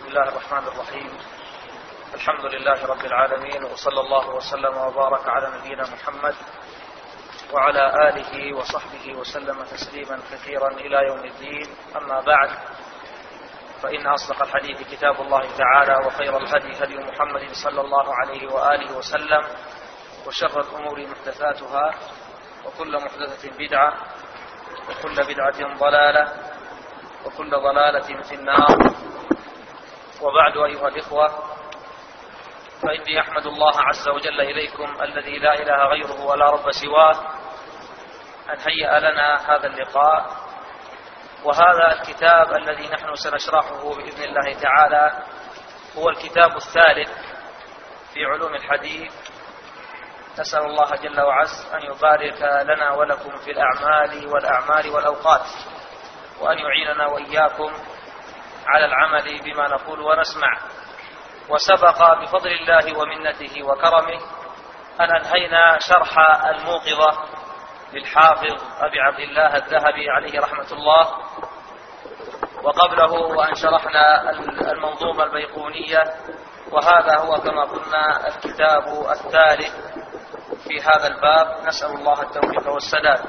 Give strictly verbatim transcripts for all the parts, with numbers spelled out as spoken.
الله الرحمن الرحيم. الحمد لله رب العالمين، وصلى الله وسلم وبارك على نبينا محمد وعلى آله وصحبه وسلم تسليما كثيرا إلى يوم الدين. أما بعد، فإن أصدق الحديث كتاب الله تعالى، وخير الهدي هدي محمد صلى الله عليه وآله وسلم، وشر الأمور محدثاتها، وكل محدثة بدعة، وكل بدعة ضلالة، وكل ضلالة في النار. وبعد، أيها الإخوة، فإني أحمد الله عز وجل إليكم الذي لا إله غيره ولا رب سواه أن هيأ لنا هذا اللقاء وهذا الكتاب الذي نحن سنشرحه بإذن الله تعالى. هو الكتاب الثالث في علوم الحديث. نسأل الله جل وعز أن يبارك لنا ولكم في الأعمال والأعمال والأوقات، وأن يعيننا وإياكم على العمل بما نقول ونسمع. وسبق بفضل الله ومنته وكرمه أن أنهينا شرح الموقظة للحافظ أبي عبد الله الذهبي عليه رحمة الله، وقبله وأن شرحنا المنظومة البيقونية، وهذا هو كما قلنا الكتاب الثالث في هذا الباب. نسأل الله التوفيق والسداد.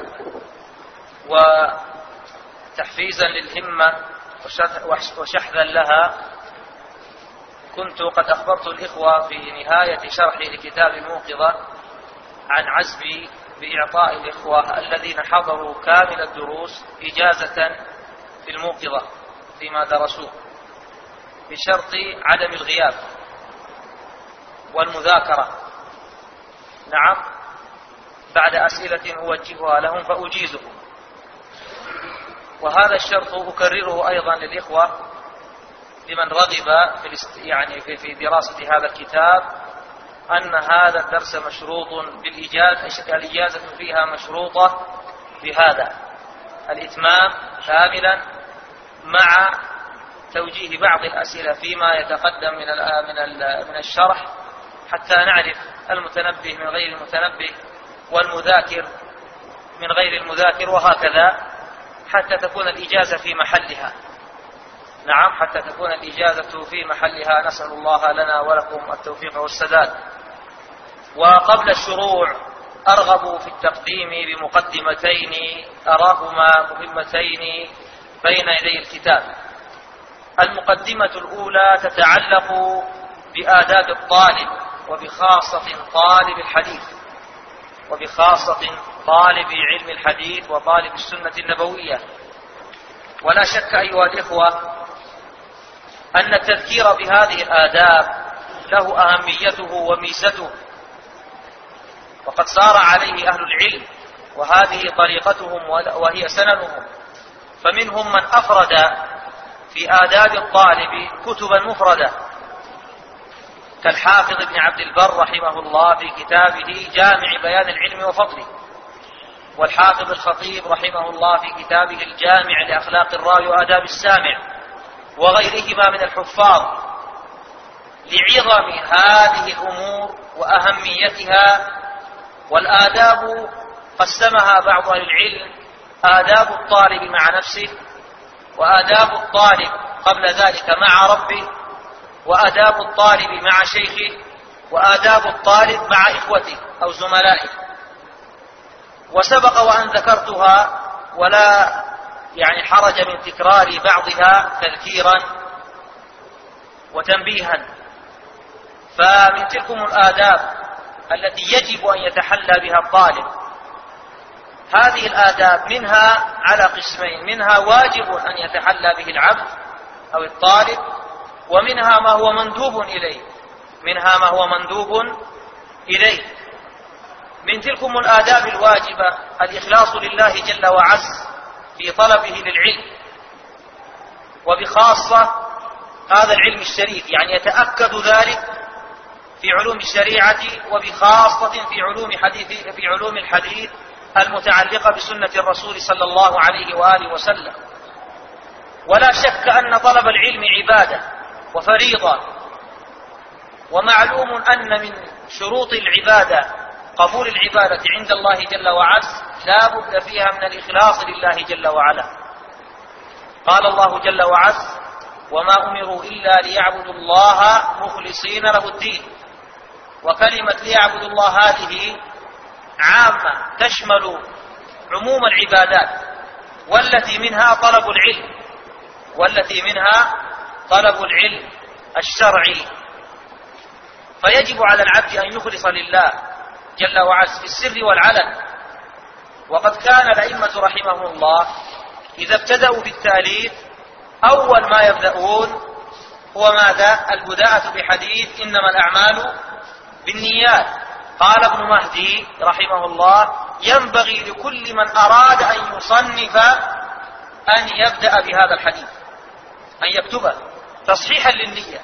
وتحفيزا للهمة وشحذا لها، كنت قد أخبرت الإخوة في نهاية شرحي لكتاب الموقظة عن عزمي بإعطاء الإخوة الذين حضروا كامل الدروس إجازة في الموقظة فيما درسوه، بشرط عدم الغياب والمذاكرة. نعم، بعد أسئلة أوجهها لهم فأجيزهم. وهذا الشرط أكرره أيضا للإخوة لمن رغب في يعني في دراسة هذا الكتاب، أن هذا الدرس مشروط بالإجازة، الإجازة فيها مشروطة بهذا الإتمام كاملا، مع توجيه بعض الأسئلة فيما يتقدم من من من الشرح، حتى نعرف المتنبه من غير المتنبه والمذاكر من غير المذاكر، وهكذا حتى تكون الإجازة في محلها. نعم، حتى تكون الإجازة في محلها. نسأل الله لنا ولكم التوفيق والسداد. وقبل الشروع أرغب في التقديم بمقدمتين أراهما مهمتين بين يدي الكتاب. المقدمة الأولى تتعلق بآداب الطالب، وبخاصة طالب الحديث، وبخاصة طالب علم الحديث وطالب السنة النبوية. ولا شك أيها الإخوة أن التذكير بهذه الآداب له أهميته وميزته، وقد صار عليه أهل العلم، وهذه طريقتهم وهي سننهم. فمنهم من أفرد في آداب الطالب كتبا مفردة، كالحافظ ابن عبد البر رحمه الله في كتابه جامع بيان العلم وفضله، والحافظ الخطيب رحمه الله في كتابه الجامع لأخلاق الراوي وآداب السامع، وغيرهما من الحفاظ، لعظم هذه الأمور وأهميتها. والآداب قسمها بعض أهل العلم: آداب الطالب مع نفسه، وآداب الطالب قبل ذلك مع ربه، وآداب الطالب مع شيخه، وآداب الطالب مع إخوته أو زملائه. وسبق وأن ذكرتها، ولا يعني حرج من تكرار بعضها تذكيرا وتنبيها. فمن تلكم الآداب التي يجب أن يتحلى بها الطالب، هذه الآداب منها على قسمين: منها واجب أن يتحلى به العبد أو الطالب، ومنها ما هو مندوب إليه منها ما هو مندوب إليه. من تلكم الآداب الواجبة الإخلاص لله جل وعز في طلبه للعلم، وبخاصة هذا العلم الشريف، يعني يتأكد ذلك في علوم الشريعة، وبخاصة في علوم حديث في علوم الحديث المتعلقة بسنة الرسول صلى الله عليه وآله وسلم. ولا شك أن طلب العلم عبادة وفريضة، ومعلوم أن من شروط العبادة قبول العبادة عند الله جل وعز لا بد فيها من الإخلاص لله جل وعلا. قال الله جل وعز: وما أمروا إلا ليعبدوا الله مخلصين له الدين. وكلمة ليعبدوا الله هذه عامة تشمل عموم العبادات، والتي منها طلب العلم والتي منها طلب العلم الشرعي. فيجب على العبد أن يخلص لله جل وعز في السر والعلن. وقد كان الأئمة رحمهم الله إذا ابتدأوا بالتأليف أول ما يبدأون هو ماذا؟ البداءة بحديث إنما الأعمال بالنيات. قال ابن مهدي رحمه الله: ينبغي لكل من أراد أن يصنف أن يبدأ بهذا الحديث، أن يكتبه تصحيحا للنية،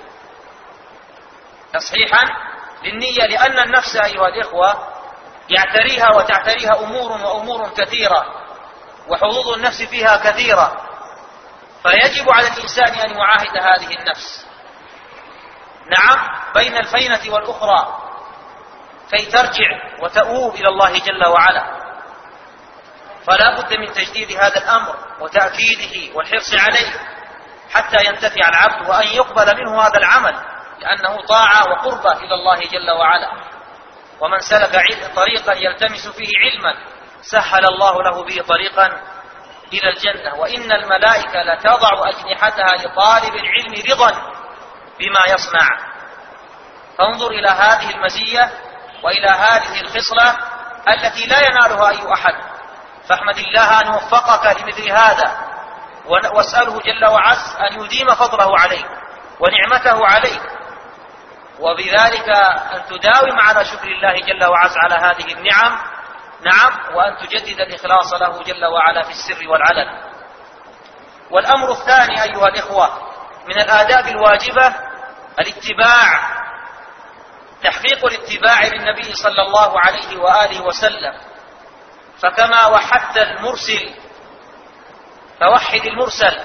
تصحيحا للنية، لأن النفس أيها الإخوة يعتريها وتعتريها أمور وأمور كثيرة، وحظوظ النفس فيها كثيرة، فيجب على الإنسان أن يعاهد هذه النفس، نعم، بين الفينة والأخرى، كي ترجع وتؤوب إلى الله جل وعلا. فلا بد من تجديد هذا الأمر وتأكيده والحرص عليه حتى ينتفع العبد وأن يقبل منه هذا العمل، لأنه طاعة وقربة إلى الله جل وعلا. ومن سلك طريقا يلتمس فيه علما سهل الله له به طريقا إلى الجنة. وإن الملائكة لتضع أجنحتها لطالب العلم رضا بما يصنع. فانظر إلى هذه المزية وإلى هذه الخصلة التي لا ينالها أي أحد، فاحمد الله أن وفقك لمثل هذا، واسأله جل وعز أن يديم فضله عليك ونعمته عليك، وبذلك أن تداوم على شكر الله جل وعز على هذه النعم، نعم، وأن تجدد الإخلاص له جل وعلا في السر والعلن. والأمر الثاني أيها الإخوة من الآداب الواجبة الاتباع، تحقيق الاتباع للنبي صلى الله عليه وآله وسلم. فكما وحدت المرسل فوحد المرسل،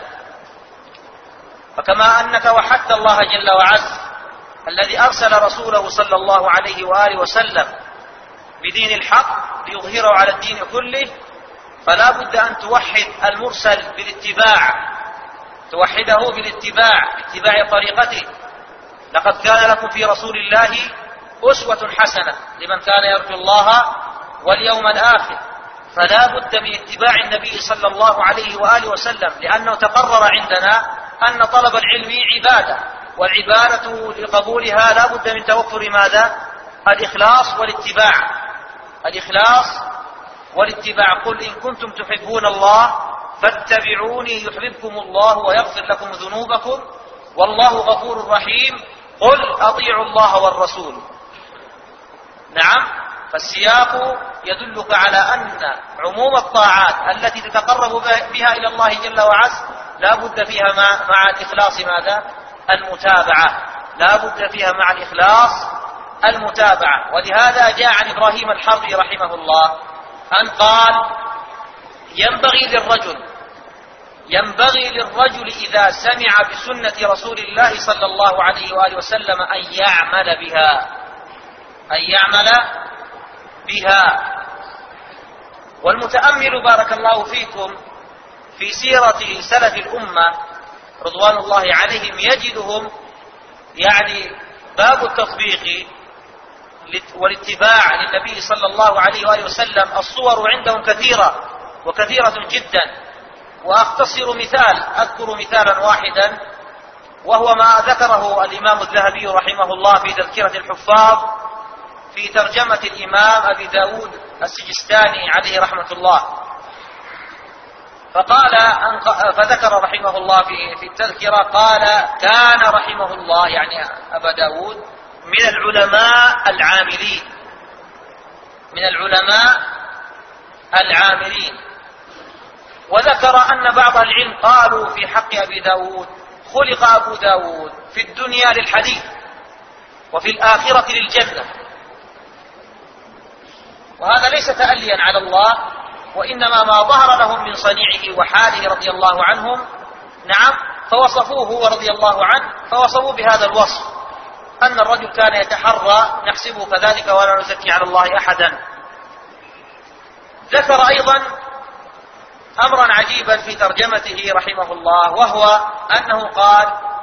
فكما أنك وحدت الله جل وعز الذي أرسل رسوله صلى الله عليه وآله وسلم بدين الحق ليظهره على الدين كله، فلا بد أن توحد المرسل بالاتباع، توحده بالاتباع، اتباع طريقته. لقد كان لكم في رسول الله أسوة حسنة لمن كان يرجو الله واليوم الآخر. فلا بد من اتباع النبي صلى الله عليه وآله وسلم، لأنه تقرر عندنا أن طلب العلم عبادة، والعبادة لقبولها لا بد من توفر ماذا؟ الإخلاص والاتباع، الإخلاص والاتباع. قل إن كنتم تحبون الله فاتبعوني يحببكم الله ويغفر لكم ذنوبكم والله غفور رحيم. قل أطيعوا الله والرسول. نعم، فالسياق يدلك على أن عموم الطاعات التي تتقرب بها إلى الله جل وعز لا بد فيها مع الإخلاص ماذا؟ المتابعة، لا بد فيها مع الإخلاص المتابعة. ولهذا جاء عن إبراهيم الحربي رحمه الله أن قال: ينبغي للرجل ينبغي للرجل إذا سمع بسنة رسول الله صلى الله عليه وآله وسلم أن يعمل بها، أن يعمل بها. والمتأمل بارك الله فيكم في سيرة سلف الأمة رضوان الله عليهم يجدهم يعني باب التطبيق والاتباع للنبي صلى الله عليه وآله وسلم الصور عندهم كثيرة وكثيرة جدا. وأختصر مثال، أذكر مثالا واحدا، وهو ما ذكره الإمام الذهبي رحمه الله في تذكرة الحفاظ في ترجمة الإمام أبي داود السجستاني عليه رحمة الله. فقال فذكر رحمه الله في التذكرة قال: كان رحمه الله يعني أبا داود من العلماء العاملين، من العلماء العاملين. وذكر أن بعض العلم قالوا في حق أبي داود: خلق أبو داود في الدنيا للحديث وفي الآخرة للجنة. وهذا ليس تأليا على الله، وإنما ما ظهر لهم من صنيعه وحاله رضي الله عنهم، نعم، فوصفوه رضي الله عنه، فوصفوا بهذا الوصف أن الرجل كان يتحرى، نحسبه كذلك ولا نزكي على الله أحدا. ذكر أيضا أمرا عجيبا في ترجمته رحمه الله، وهو أنه قال: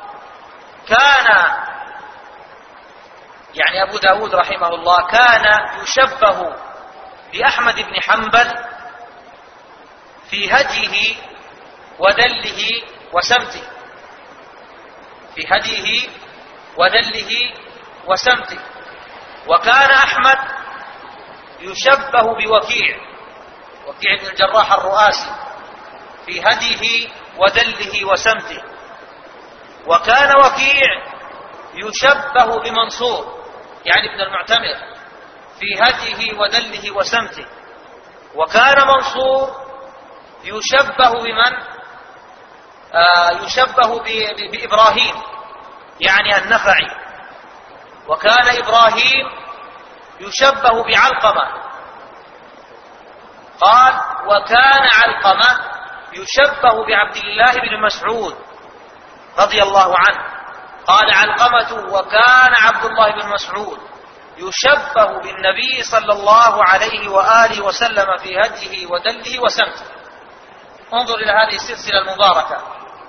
يعني أبو داود رحمه الله كان يشبه بأحمد بن حنبل في هديه ودله وسمته، في هديه ودله وسمته. وكان أحمد يشبه بوكيع، وكيع بن الجراح الرؤاسي، في هديه ودله وسمته. وكان وكيع يشبه بمنصور يعني ابن المعتمر في هديه ودله وسمته. وكان منصور يشبه بمن؟ آه يشبه بإبراهيم يعني النخعي. وكان إبراهيم يشبه بعلقمة. قال وكان علقمة يشبه بعبد الله بن مسعود رضي الله عنه. قال علقمة وكان عبد الله بن مسعود يشبه بالنبي صلى الله عليه وآله وسلم في هديه ودله وسمته. انظر إلى هذه السلسلة المباركة.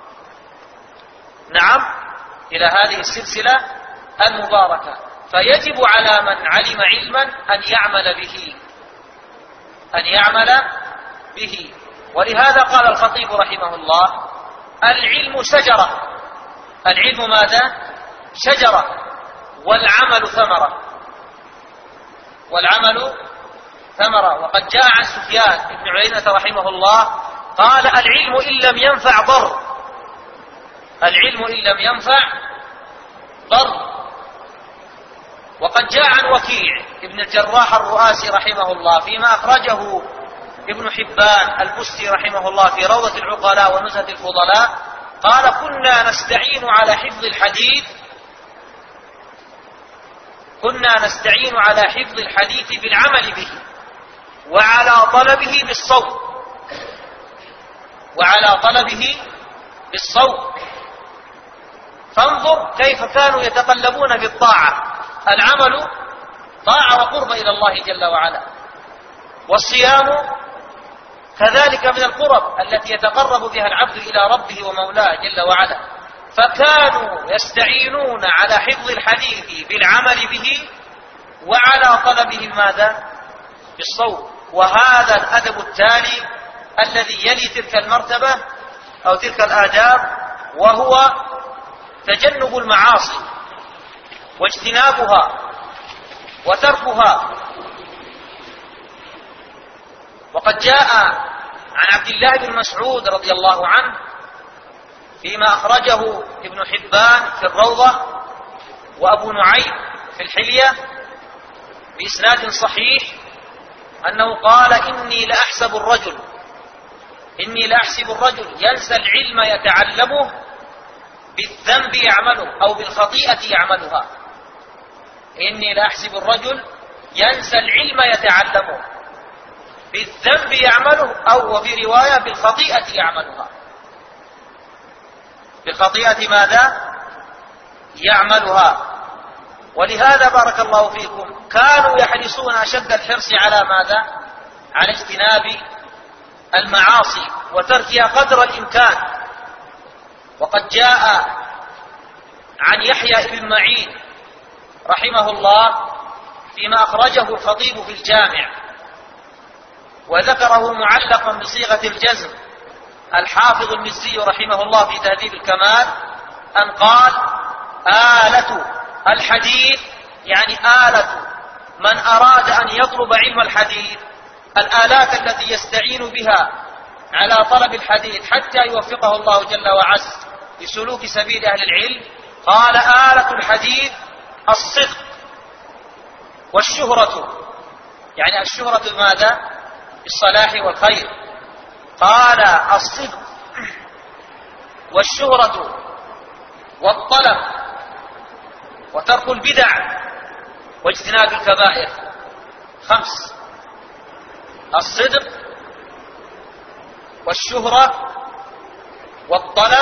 نعم، إلى هذه السلسلة المباركة. فيجب على من علم علما أن يعمل به، أن يعمل به. ولهذا قال الخطيب رحمه الله العلم شجرة. العلم ماذا؟ شجرة، والعمل ثمرة. والعمل ثمرة. وقد جاء عن سفيان بن عيينة رحمه الله قال العلم إن لم ينفع ضر. العلم إن لم ينفع ضر. وقد جاء عن وكيع ابن الجراح الرؤاسي رحمه الله فيما أخرجه ابن حبان البستي رحمه الله في روضة العقلاء ونزهة الفضلاء قال كنا نستعين على حفظ الحديث كنا نستعين على حفظ الحديث بالعمل به وعلى طلبه بالصوت وعلى طلبه بالصوت. فانظر كيف كانوا يتقلبون في الطاعة. العمل طاعة وقرب إلى الله جل وعلا، والصيام كذلك من القرب التي يتقرب بها العبد إلى ربه ومولاه جل وعلا. فكانوا يستعينون على حفظ الحديث بالعمل به وعلى طلبه ماذا؟ بالصوت. وهذا الأدب التالي الذي يلي تلك المرتبة أو تلك الآداب، وهو تجنب المعاصي واجتنابها وتركها. وقد جاء عن عبد الله بن مسعود رضي الله عنه فيما أخرجه ابن حبان في الروضة وأبو نعيم في الحلية بإسناد صحيح أنه قال إني لأحسب الرجل إني لأحسب الرجل ينسى العلم يتعلمه بالذنب يعمله أو بالخطيئة يعملها. إني لأحسب الرجل ينسى العلم يتعلمه بالذنب يعمله أو وفي رواية بالخطيئة يعملها. بالخطيئة ماذا؟ يعملها. ولهذا بارك الله فيكم كانوا يحرصون أشد الحرص على ماذا؟ على اجتناب المعاصي وتركها قدر الإمكان. وقد جاء عن يحيى بن معين رحمه الله فيما أخرجه الخطيب في الجامع وذكره معلقا بصيغة الجزم الحافظ المزي رحمه الله في تهذيب الكمال أن قال آلة الحديث يعني آلة من أراد أن يطلب علم الحديث، الآلات التي يستعين بها على طلب الحديث حتى يوفقه الله جل وعز لسلوك سبيل أهل العلم. قال آلة الحديث الصدق والشهرة، يعني الشهرة ماذا؟ بالصلاح والخير. قال الصدق والشهرة والطلب وترك البدع واجتناب الكبائر. خمس: الصدق والشهرة والطلب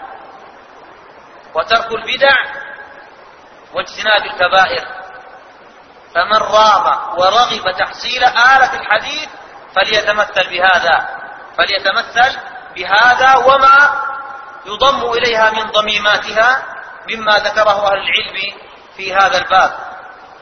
وترك البدع واجتناب الكبائر. فمن رام ورغب تحصيل آلة الحديث فليتمثل بهذا فليتمثل بهذا وما يضم إليها من ضميماتها مما ذكره أهل العلم في هذا الباب.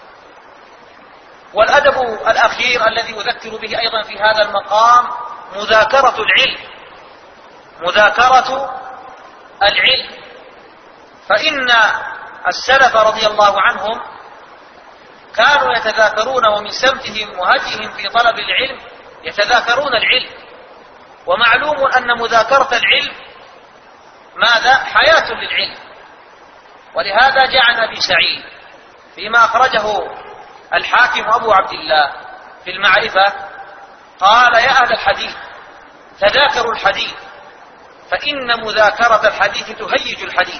والأدب الأخير الذي أذكر به أيضا في هذا المقام مذاكرة العلم، مذاكرة العلم. فإن السلف رضي الله عنهم كانوا يتذاكرون، ومن سمتهم وهديهم في طلب العلم يتذاكرون العلم. ومعلوم أن مذاكرة العلم ماذا؟ حياة للعلم. ولهذا جاء عن أبي سعيد فيما أخرجه الحاكم أبو عبد الله في المعرفة قال: يا أهل الحديث تذاكروا الحديث فإن مذاكرة الحديث تهيج الحديث.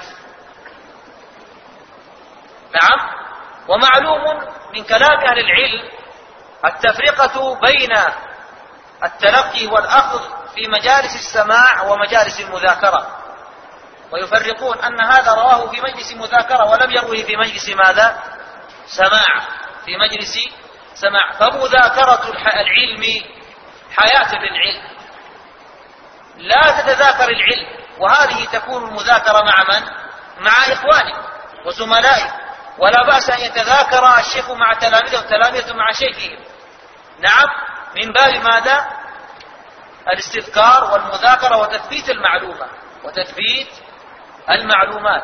نعم. ومعلوم من كلام أهل العلم التفرقة بين التلقي والأخذ في مجالس السماع ومجالس المذاكرة، ويفرقون أن هذا رواه في مجلس مذاكرة ولم يروه في مجلس ماذا؟ سماع، في مجلس سماع. فمذاكرة العلم حياة للعلم، لا تتذاكر العلم، وهذه تكون المذاكرة مع من؟ مع إخوانه وزملائه، ولا بأس أن يتذاكر الشيخ مع تلاميذه والتلاميذ مع شيخهم. نعم، من باب ماذا؟ الاستذكار والمذاكرة وتثبيت المعلومة وتثبيت المعلومات.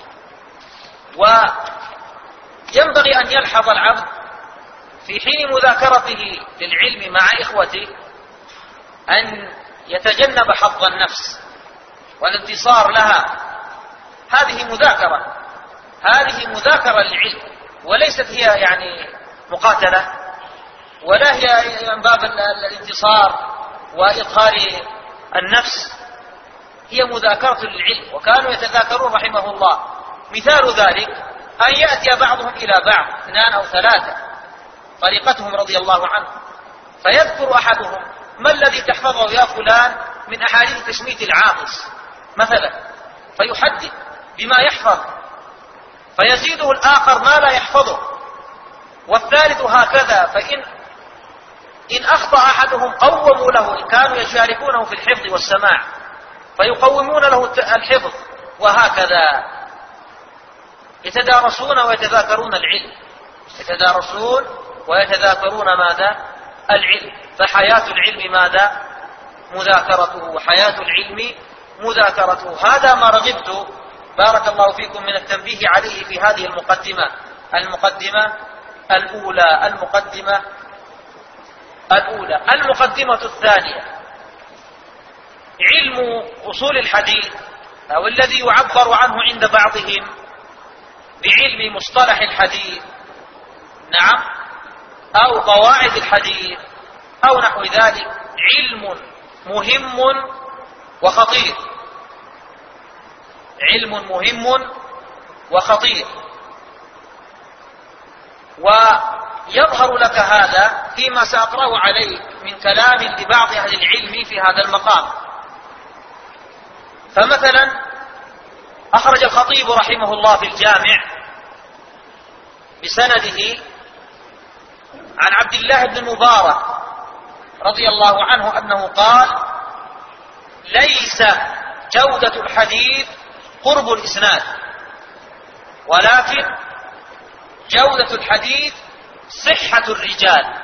وينبغي أن يلحظ العبد في حين مذاكرته للعلم مع إخوته أن يتجنب حظ النفس والانتصار لها. هذه مذاكرة، هذه مذاكرة للعلم، وليست هي يعني مقاتلة، ولا هي من باب الانتصار وإظهار النفس، هي مذاكرة للعلم. وكانوا يتذاكرون رحمه الله. مثال ذلك أن يأتي بعضهم إلى بعض، اثنان أو ثلاثة، طريقتهم رضي الله عنهم، فيذكر أحدهم: ما الذي تحفظه يا فلان من أحاديث تشميت العاطس مثلا، فيحدث بما يحفظ، فيزيده الآخر ما لا يحفظه، والثالث هكذا. فإن إن أخطأ أحدهم قوموا له، إن كانوا يشاركونه في الحفظ والسماع فيقومون له الحفظ، وهكذا يتدارسون ويتذاكرون العلم، يتدارسون ويتذاكرون ماذا؟ العلم. فحياة العلم ماذا؟ مذاكرته، وحياة العلم مذاكرته. هذا ما رغبت بارك الله فيكم من التنبيه عليه في هذه المقدمة المقدمة الأولى المقدمة الأولى المقدمة الثانية: علم أصول الحديث، أو الذي يعبر عنه عند بعضهم بعلم مصطلح الحديث، نعم، أو قواعد الحديث أو نحو ذلك، علم مهم وخطير، علم مهم وخطير. ويظهر لك هذا فيما سأقرأه عليك من كلام لبعض أهل العلم في هذا المقام. فمثلا أخرج الخطيب رحمه الله في الجامع بسنده عن عبد الله بن المبارك رضي الله عنه أنه قال: ليس جودة الحديث قرب الإسناد، ولكن جودة الحديث صحة الرجال.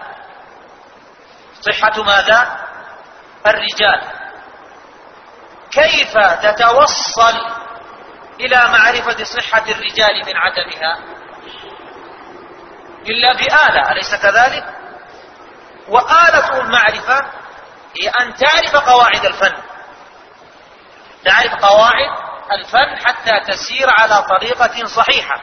صحة ماذا؟ الرجال. كيف تتوصل إلى معرفة صحة الرجال من عدمها؟ إلا بآلة، أليس كذلك؟ وآلة المعرفة هي أن تعرف قواعد الفن، تعرف قواعد الفن حتى تسير على طريقة صحيحة.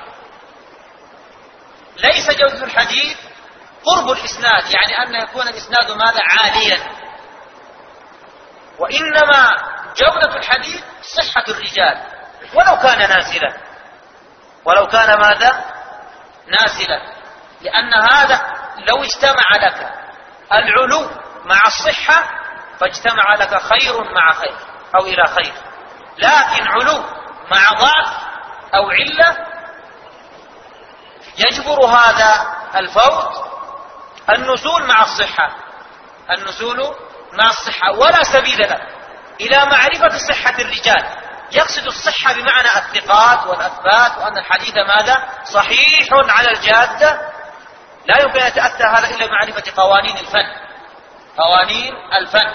ليس جودة الحديث قرب الإسناد، يعني أن يكون الإسناد ماذا؟ عاليا، وإنما جودة الحديث صحة الرجال، ولو كان نازلا، ولو كان ماذا؟ نازلا. لأن هذا لو اجتمع لك العلو مع الصحة فاجتمع لك خير مع خير أو إلى خير، لكن علو مع ضعف أو علة يجبر هذا الفوت النزول مع الصحة، النزول مع الصحة. ولا سبيل لك إلى معرفة صحة الرجال. يقصد الصحة بمعنى الثقات والأثبات، وأن الحديث ماذا؟ صحيح على الجادة، لا يمكن أن يتأتى هذا إلا بمعرفة قوانين الفن، قوانين الفن.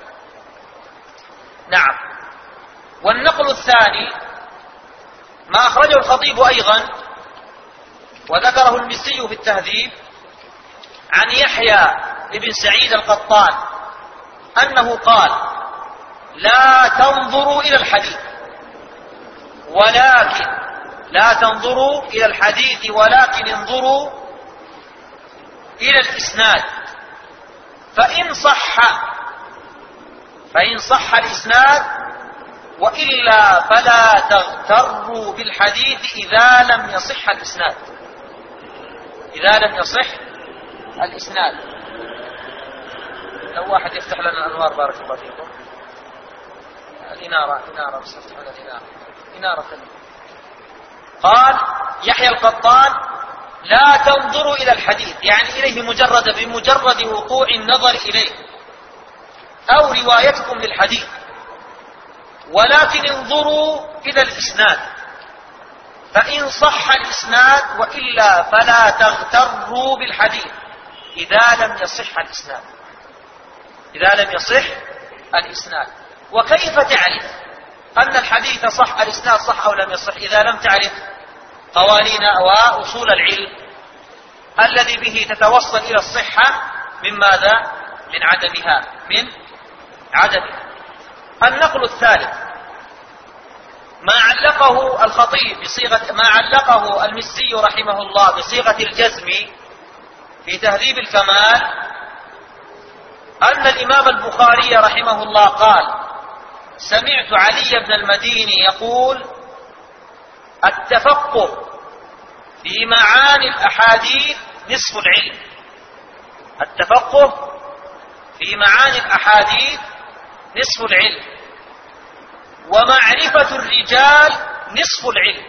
نعم. والنقل الثاني ما أخرجه الخطيب أيضا وذكره المزي في التهذيب عن يحيى بن سعيد القطان أنه قال: لا تنظروا إلى الحديث ولكن لا تنظروا إلى الحديث ولكن انظروا إلى الإسناد، فإن صح فإن صح الإسناد، وإلا فلا تغتروا بالحديث إذا لم يصح الإسناد. إذا لم يصح الإسناد. لو واحد يفتح لنا الأنوار بارك الله فيكم. الإنارة إنارة بس افتح لنا الإنارة إنارة. قال يحيى القطان: لا تنظروا إلى الحديث، يعني إليه مجرد بمجرد وقوع النظر إليه أو روايتكم للحديث، ولكن انظروا إلى الإسناد، فإن صح الإسناد، وإلا فلا تغتروا بالحديث إذا لم يصح الإسناد. إذا لم يصح الإسناد. وكيف تعرف أن الحديث صح، الإسناد صح أو لم يصح، إذا لم تعرف قوانين وأصول العلم الذي به تتوصل إلى الصحة من ماذا؟ من عدمها من عدمها. النقل الثالث ما علقه الخطيب بصيغة ما علقه المزي رحمه الله بصيغة الجزم في تهذيب الكمال، أن الإمام البخاري رحمه الله قال: سمعت علي بن المديني يقول: التفقه في معاني الأحاديث نصف العلم. التفقه في معاني الأحاديث نصف العلم، ومعرفة الرجال نصف العلم.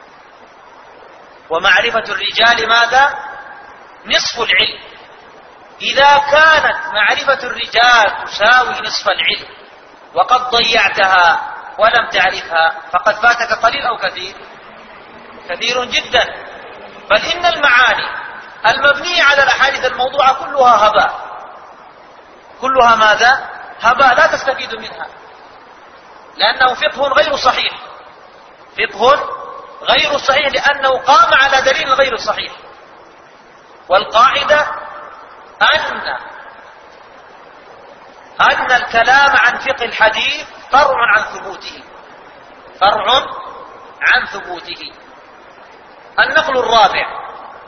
ومعرفة الرجال ماذا؟ نصف العلم. إذا كانت معرفة الرجال تساوي نصف العلم وقد ضيعتها ولم تعرفها فقد فاتك قليل أو كثير؟ كثير جدا. بل إن المعاني المبنية على الأحاديث الموضوعة كلها هباء، كلها ماذا؟ هباء، لا تستفيد منها، لأنه فقه غير صحيح، فقه غير صحيح، لأنه قام على دليل غير صحيح. والقاعدة أن أن الكلام عن فقه الحديث فرع عن ثبوته، فرع عن ثبوته. النقل الرابع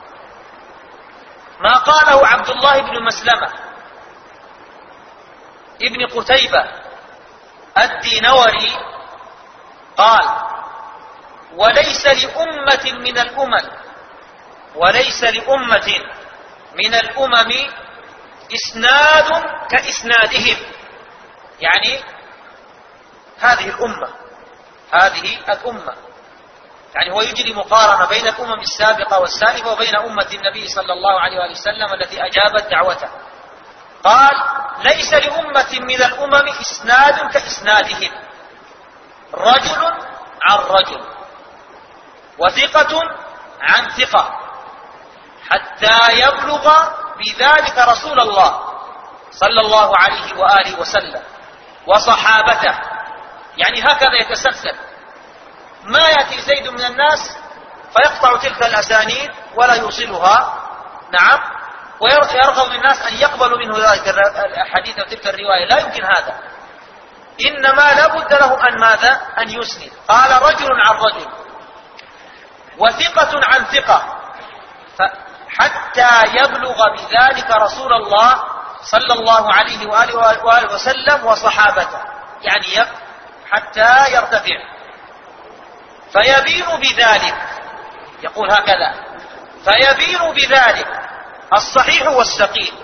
ما قاله عبد الله بن مسلمة ابن قتيبة الدينوري قال: وليس لأمة من الأمم وليس لأمة من الأمم إسناد كإسنادهم. يعني هذه الأمة هذه الأمة يعني هو يجري مقارنة بين الأمم السابقة والسالفة وبين أمة النبي صلى الله عليه وآله وسلم التي أجابت دعوته. قال: ليس لأمة من الأمم إسناد كإسنادهم، رجل عن رجل وثقة عن ثقة، حتى يبلغ بذلك رسول الله صلى الله عليه وآله وسلم وصحابته. يعني هكذا يتسلسل، ما يأتي زيد من الناس فيقطع تلك الأسانيد ولا يوصلها، نعم، ويرغب الناس أن يقبلوا منه ذلك الحديث وتلك الرواية، لا يمكن هذا. إنما لابد له أن ماذا؟ أن يسند. قال: رجل عن رجل وثقة عن ثقة، حتى يبلغ بذلك رسول الله صلى الله عليه وآله وسلم وصحابته، يعني حتى يرتفع. فيبين بذلك، يقول هكذا: فيبين بذلك الصحيح والسقيم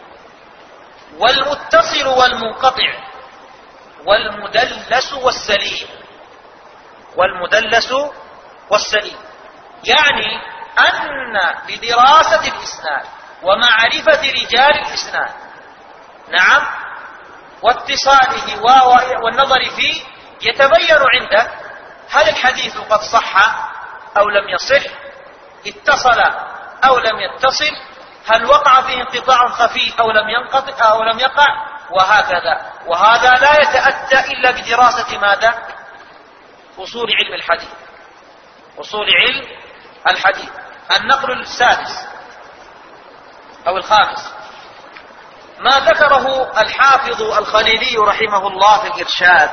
والمتصل والمنقطع والمدلس والسليم. والمدلس والسليم يعني أن بدراسة الإسناد ومعرفة رجال الإسناد، نعم، واتصاله والنظر فيه، يتبين عندك هل الحديث قد صح أو لم يصح، اتصل أو لم يتصل، هل وقع فيه انقطاع خفي أو لم ينقطع أو لم يقع، وهكذا. وهذا لا يتأتى إلا بدراسة ماذا؟ أصول علم الحديث، أصول علم الحديث. النقل السادس أو الخامس ما ذكره الحافظ الخليلي رحمه الله في الإرشاد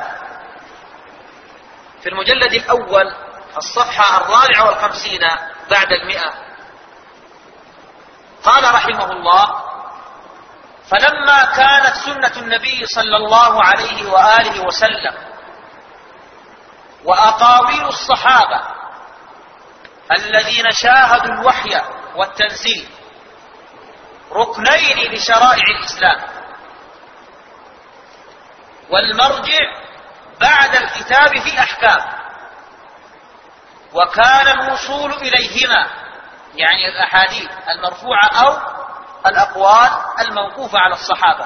في المجلد الأول الصفحة الرابعة والخمسين بعد المئة. قال رحمه الله: فلما كانت سنة النبي صلى الله عليه وآله وسلم وأقاويل الصحابة الذين شاهدوا الوحي والتنزيل ركنين لشرائع الإسلام والمرجع بعد الكتاب في الأحكام، وكان الوصول إليهما يعني الأحاديث المرفوعة أو الأقوال الموقوفة على الصحابة،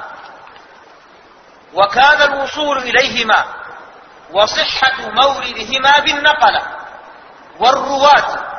وكان الوصول إليهما وصحة موردهما بالنقلة والرواة،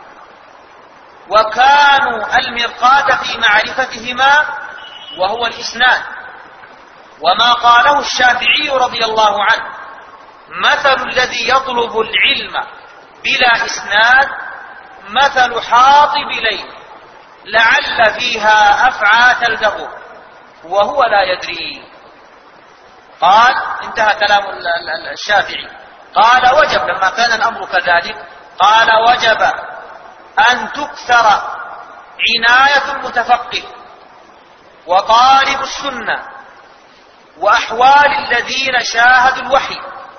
وكانوا المرقاة في معرفتهما وهو الإسناد. وما قاله الشافعي رضي الله عنه: مثل الذي يطلب العلم بلا إسناد مثل حاطب ليل لعل فيها أفعى تلدغ وهو لا يدري. قال، انتهى كلام الشافعي. قال: وجب، لما كان الأمر كذلك، قال: وجب أن تكثر عناية المتفقه وطالب السنة وأحوال الذين شاهدوا الوحي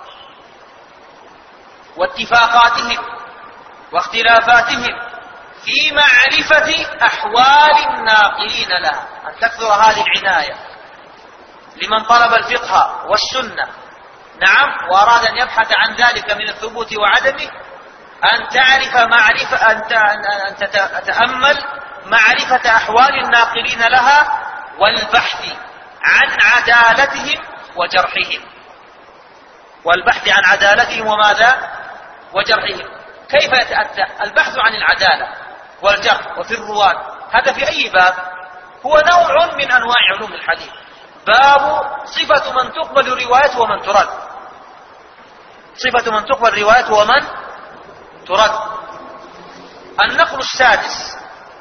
واتفاقاتهم واختلافاتهم في معرفة أحوال الناقلين لها، أن تكثر هذه العناية لمن طلب الفقه والسنة، نعم، وأراد أن يبحث عن ذلك من الثبوت وعدمه، أن تعرف معرفة أن تتأمل معرفة أحوال الناقلين لها والبحث عن عدالتهم وجرحهم، والبحث عن عدالتهم وماذا؟ وجرحهم. كيف يتأتى البحث عن العدالة والجرح وفي الرواة؟ هذا في أي باب؟ هو نوع من أنواع علوم الحديث، باب صفة من تقبل روايته ومن ترد، صفة من تقبل روايته ومن ترد. النقل السادس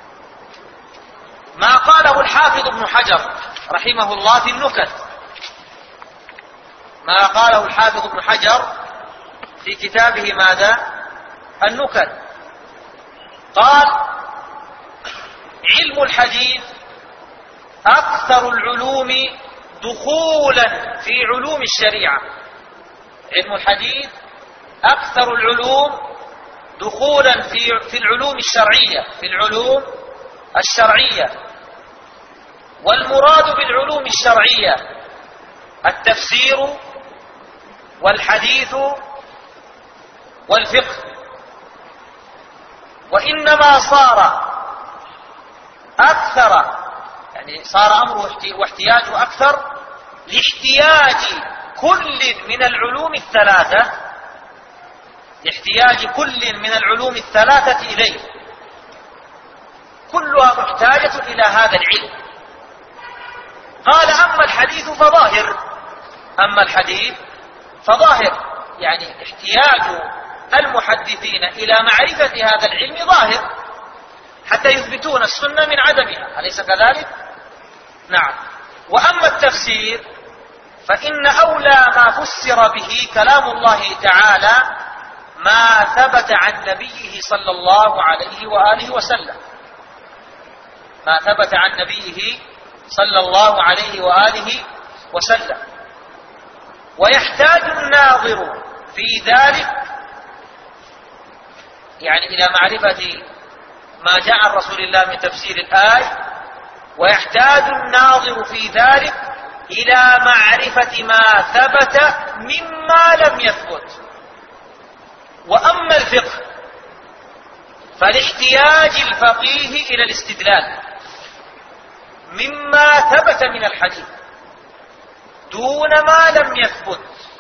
ما قاله الحافظ ابن حجر رحمه الله في النكت، ما قاله الحافظ ابن حجر في كتابه ماذا؟ النكت. قال: علم الحديث أكثر العلوم دخولا في علوم الشريعة. علم الحديث أكثر العلوم دخولا في في العلوم الشرعية، في العلوم الشرعية. والمراد بالعلوم الشرعية التفسير والحديث والفقه. وإنما صار أكثر، يعني صار أمره واحتياجه أكثر لاحتياج كل من العلوم الثلاثة، لاحتياج كل من العلوم الثلاثة إليه، كلها محتاجة إلى هذا العلم. قال: أما الحديث فظاهر، أما الحديث فظاهر، يعني احتياج المحدثين إلى معرفة هذا العلم ظاهر حتى يثبتون السنة من عدمها، أليس كذلك؟ نعم. وأما التفسير فإن أولى ما فسر به كلام الله تعالى ما ثبت عن نبيه صلى الله عليه وآله وسلم، ما ثبت عن نبيه صلى الله عليه وآله وسلم. ويحتاج الناظر في ذلك يعني إلى معرفة ما جاء عن رسول الله من تفسير الآية، ويحتاج الناظر في ذلك إلى معرفة ما ثبت مما لم يثبت. وأما الفقه فلاحتياج الفقيه إلى الاستدلال مما ثبت من الحديث دون ما لم يثبت،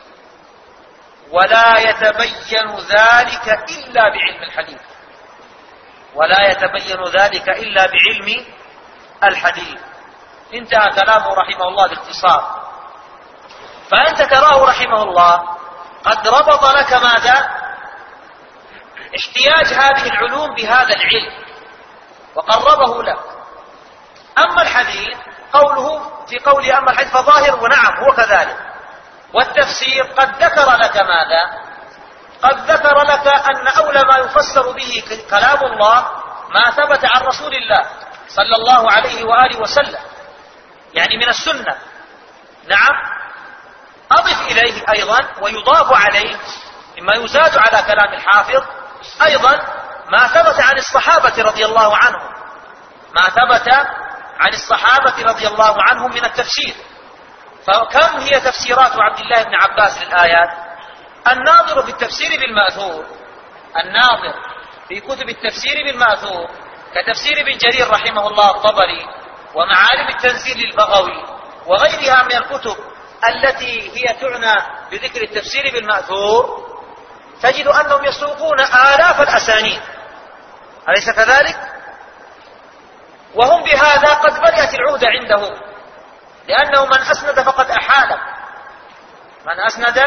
ولا يتبين ذلك إلا بعلم الحديث، ولا يتبين ذلك إلا بعلم الحديث. انتهى كلامه رحمه الله باختصار. فأنت تراه رحمه الله قد ربط لك ماذا؟ احتياج هذه العلوم بهذا العلم وقربه لك. أما الحديث قوله في قوله أما الحديث فظاهر، ونعم هو كذلك. والتفسير قد ذكر لك ماذا؟ قد ذكر لك أن أولى ما يفسر به كلام الله ما ثبت عن رسول الله صلى الله عليه وآله وسلم، يعني من السنة. نعم. أضف إليه أيضا ويضاف عليه مما يزاد على كلام الحافظ أيضا ما ثبت عن الصحابة رضي الله عنهم، ما ثبت عن الصحابة رضي الله عنهم من التفسير. فكم هي تفسيرات عبد الله بن عباس للآيات؟ الناظر في التفسير بالمأثور، الناظر في كتب التفسير بالمأثور كتفسير ابن جرير رحمه الله الطبري ومعالم التنزيل للبغوي وغيرها من الكتب التي هي تعنى بذكر التفسير بالمأثور، تجد أنهم يسوقون آلاف الأسانيد، أليس كذلك؟ وهم بهذا قد برئت العودة عندهم، لأنه من أسند فقد أحال، من أسند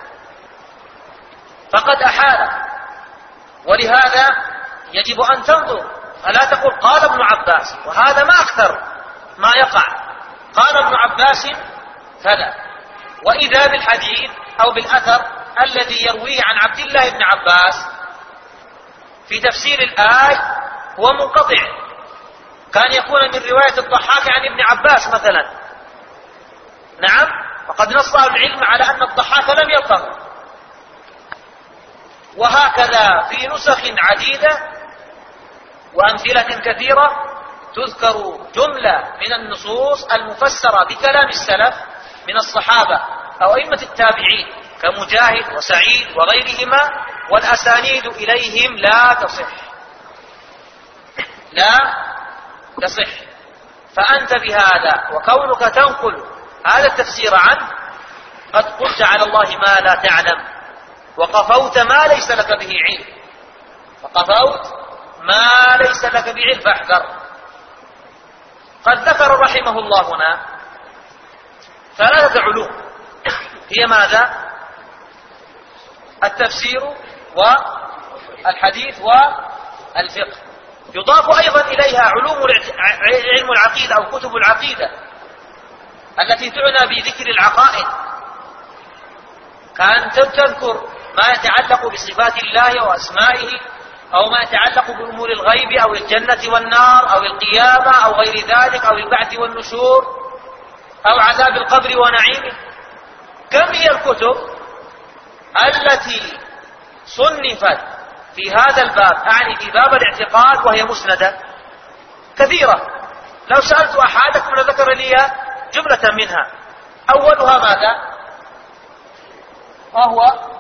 فقد أحال. ولهذا يجب أن تنظر، فلا تقول قال ابن عباس، وهذا ما أكثر ما يقع، قال ابن عباس كذا، وإذا بالحديث أو بالأثر الذي يرويه عن عبد الله بن عباس في تفسير الآية هو منقطع، كان يكون من رواية الضحاك عن ابن عباس مثلا. نعم. وقد نص العلم على أن الضحاك لم يلقه. وهكذا في نسخ عديدة وأمثلة كثيرة تذكر جملة من النصوص المفسرة بكلام السلف من الصحابة أو أئمة التابعين كمجاهد وسعيد وغيرهما، والأسانيد إليهم لا تصح، لا تصح. فأنت بهذا وكونك تنقل هذا التفسير عنه قد قلت على الله ما لا تعلم، وقفوت ما ليس لك به علم، وقفوت ما ليس لك به علم فاحذر. قد ذكر رحمه الله هنا ثلاثة علوم، هي ماذا؟ التفسير والحديث والفقه. يضاف أيضا إليها علوم علم العقيدة أو كتب العقيدة التي تعنى بذكر العقائد، كان تذكر ما يتعلق بصفات الله وأسمائه، أو ما يتعلق بأمور الغيب أو الجنة والنار أو القيامة أو غير ذلك أو البعث والنشور أو عذاب القبر ونعيمه. كم هي الكتب التي صنفت في هذا الباب، أعني في باب الاعتقاد، وهي مسندة كثيرة. لو سألت أحدكم لذكر لي جملة منها. أولها ماذا؟ ما هو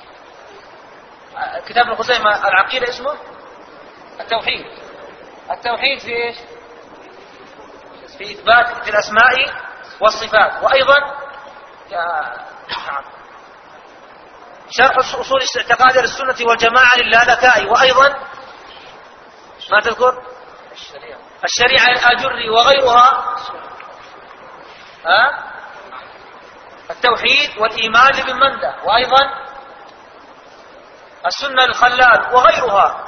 كتاب ابن خزيمة العقيدة اسمه التوحيد. التوحيد في ايش؟ في إثبات في الأسماء والصفات. وأيضا شرح أصول اعتقاد السنة والجماعة للالكائي. وأيضا ما تذكر الشريعة الآجري وغيرها. ها؟ التوحيد والإيمان لابن مندة، وأيضا السنة الخلال وغيرها.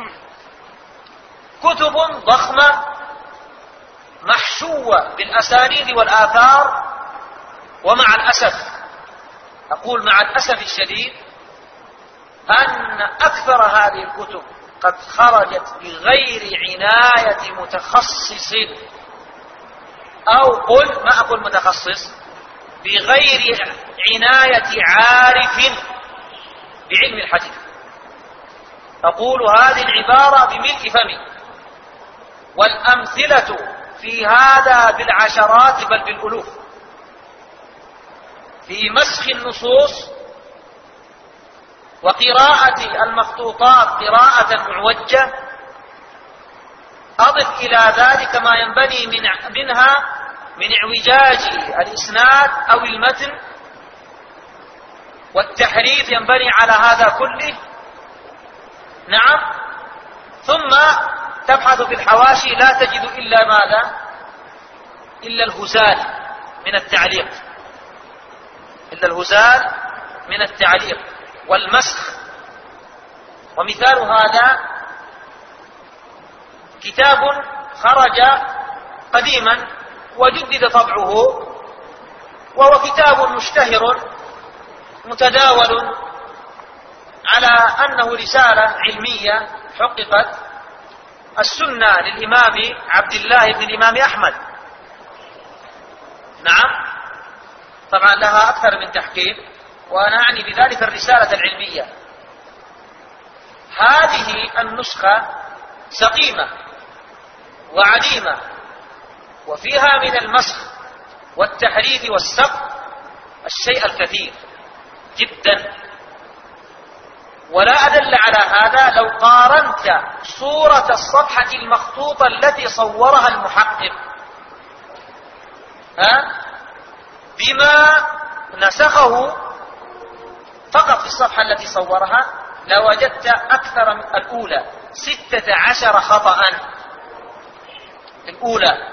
كتب ضخمة محشوة بالأسانيد والآثار. ومع الأسف، أقول مع الأسف الشديد، أن أكثر هذه الكتب قد خرجت بغير عناية متخصص، أو قل ما أقول متخصص، بغير عناية عارف بعلم الحديث. أقول هذه العبارة بملء فمي، والأمثلة في هذا بالعشرات بل بالألوف، في مسخ النصوص وقراءة المخطوطات قراءة معوجة. أضف إلى ذلك ما ينبني من منها من اعوجاج الإسناد أو المتن، والتحريف ينبني على هذا كله. نعم. ثم تبحث في الحواشي لا تجد إلا ماذا؟ إلا الهزال من التعليق، إلا الهزال من التعليق والمسخ. ومثال هذا كتاب خرج قديما وجدد طبعه، وهو كتاب مشتهر متداول على أنه رسالة علمية حققت السنة للإمام عبد الله بن الإمام أحمد. نعم، طبعا لها أكثر من تحقيق، وأنا أعني بذلك الرسالة العلمية. هذه النسخة سقيمة وعديمة، وفيها من المسخ والتحريف والسقط الشيء الكثير جدا. ولا أدل على هذا لو قارنت صورة الصفحة المخطوطة التي صورها المحقق ها بما نسخه فقط في الصفحة التي صورها، لوجدت أكثر من الأولى ستة عشر خطأ. الأولى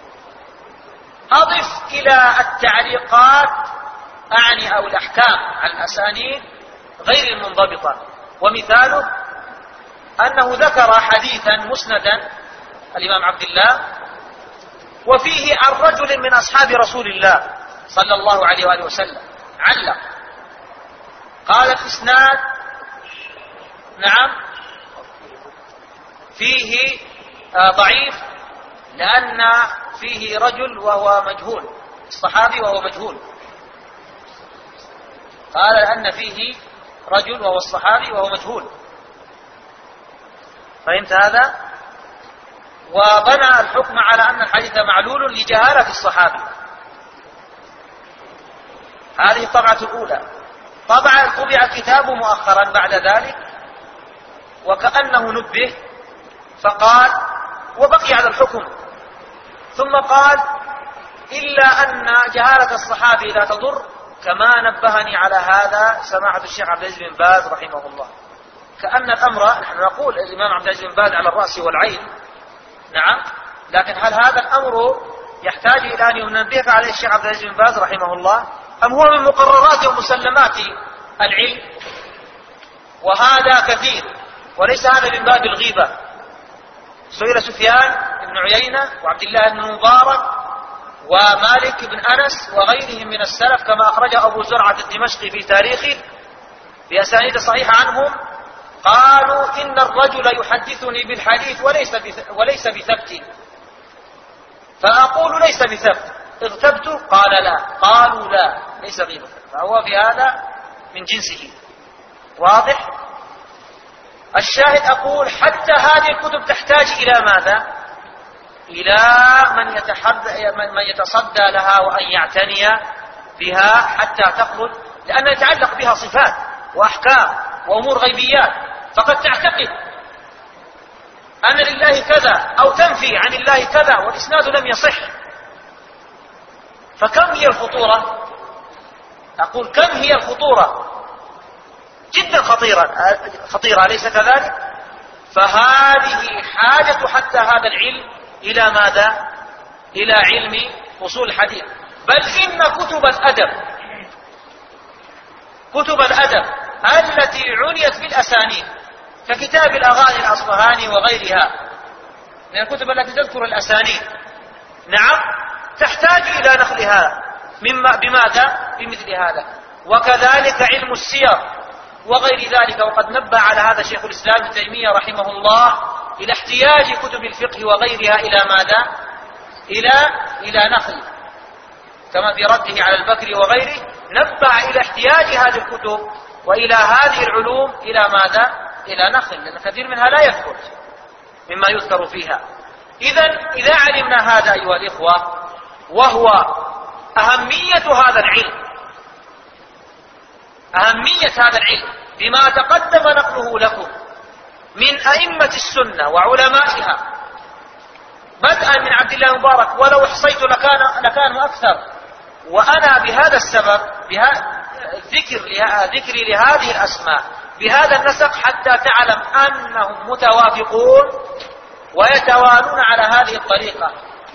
أضف إلى التعليقات أعني أو الأحكام على الأسانيد غير المنضبطة. ومثاله أنه ذكر حديثا مسندا الإمام عبد الله وفيه عن رجل من أصحاب رسول الله صلى الله عليه وآله وسلم علق، قال الإسناد نعم فيه ضعيف لأن فيه رجل وهو مجهول، الصحابي وهو مجهول. قال لأن فيه رجل وهو الصحابي وهو مجهول. فهمت هذا؟ وبنى الحكم على أن الحديث معلول لجهالة الصحابي. هذه الطبعة الأولى. طبعا طبع الكتاب مؤخرا بعد ذلك وكأنه نبه فقال وبقي على الحكم، ثم قال إلا أن جهالة الصحابي لا تضر، كما نبهني على هذا سماحة الشيخ عبد العزيز بن باز رحمه الله. كأن الأمر، نحن نقول الإمام عبد العزيز بن باز على الرأس والعين، نعم، لكن هل هذا الأمر يحتاج إلى أن ينبهك عليه الشيخ عبد العزيز بن باز رحمه الله، أم هو من مقررات ومسلمات العلم؟ وهذا كثير، وليس هذا من باب الغيبة. سئل سفيان بن عيينة وعبد الله بن مبارك ومالك بن أنس وغيرهم من السلف كما أخرجه أبو زرعة الدمشقي في تاريخه بأسانيد صحيحة عنهم، قالوا إن الرجل يحدثني بالحديث وليس وليس بثبت، فأقول ليس بثبت، اغتبت؟ قال لا، قالوا لا ليس بثبت، فهو في هذا من جنسه. واضح؟ الشاهد أقول حتى هذه الكتب تحتاج إلى ماذا؟ إلى من يتحدى من يتصدى لها وأن يعتني بها حتى تخرج، لأن يتعلق بها صفات وأحكام وأمور غيبيات، فقد تعتقد أن لله كذا أو تنفي عن الله كذا والإسناد لم يصح. فكم هي الخطورة؟ أقول كم هي الخطورة؟ جدا خطيرة خطيرة أليس كذلك؟ فهذه حاجة حتى هذا العلم إلى ماذا؟ إلى علم أصول الحديث. بل إن كتب الأدب كتب الأدب التي عنيت بالأسانيد ككتاب الأغاني الأصفهاني وغيرها من الكتب التي تذكر الأسانيد، نعم، تحتاج إلى نقلها مما بماذا؟ بمثل هذا. وكذلك علم السير وغير ذلك. وقد نبه على هذا شيخ الإسلام ابن تيمية رحمه الله إلى احتياج كتب الفقه وغيرها إلى ماذا؟ إلى إلى نقل، كما في رده على البكري وغيره نبه إلى احتياج هذه الكتب وإلى هذه العلوم إلى ماذا؟ إلى نقل، لأن كثير منها لا يذكر مما يذكر فيها. إذن إذا علمنا هذا أيها الإخوة، وهو أهمية هذا العلم، أهمية هذا العلم بما تقدم نقله لكم من أئمة السنة وعلمائها بدءا من عبد الله المبارك، ولو احصيت لكان لكانوا أكثر. وأنا بهذا السبب بها ذكر ذكري لهذه الأسماء بهذا النسق حتى تعلم أنهم متوافقون ويتوالون على هذه الطريقة،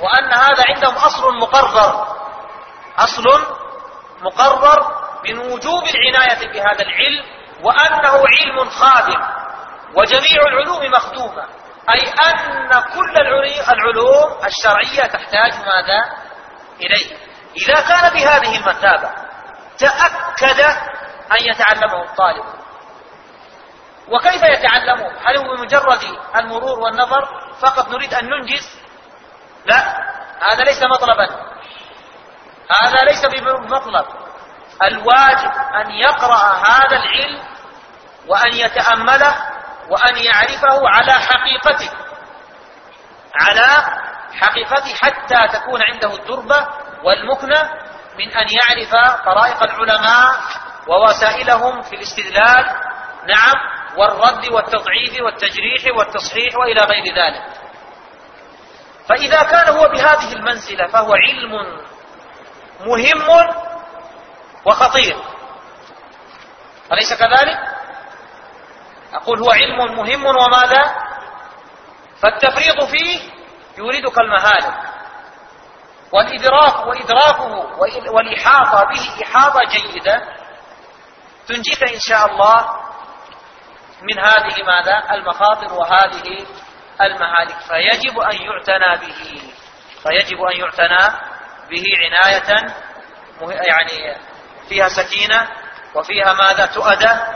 وأن هذا عندهم أصل مقرر، أصل مقرر من وجوب العناية بهذا العلم، وأنه علم خادم، وجميع العلوم مخدومة، أي أن كل العلوم الشرعية تحتاج ماذا؟ إليه. إذا كان بهذه المثابة تأكد أن يتعلمه الطالب. وكيف يتعلمه؟ هل هو بمجرد المرور والنظر فقط نريد أن ننجز؟ لا، هذا ليس مطلبا، هذا ليس بمطلب. الواجب أن يقرأ هذا العلم وأن يتأمله وأن يعرفه على حقيقته، على حقيقته، حتى تكون عنده الدربة والمكنة من أن يعرف طرائق العلماء ووسائلهم في الاستدلال، نعم، والرد والتضعيف والتجريح والتصحيح وإلى غير ذلك. فإذا كان هو بهذه المنزلة فهو علم مهم وخطير، أليس كذلك؟ أقول هو علم مهم وماذا؟ فالتفريط فيه يوردك المهالك، والإدراك وإدراكه والإحاطة به إحاطة جيدة تنجيك إن شاء الله من هذه ماذا؟ المخاطر وهذه المهالك. فيجب أن يعتنى به، فيجب أن يعتنى به عناية يعني فيها سكينة وفيها ماذا؟ تؤدة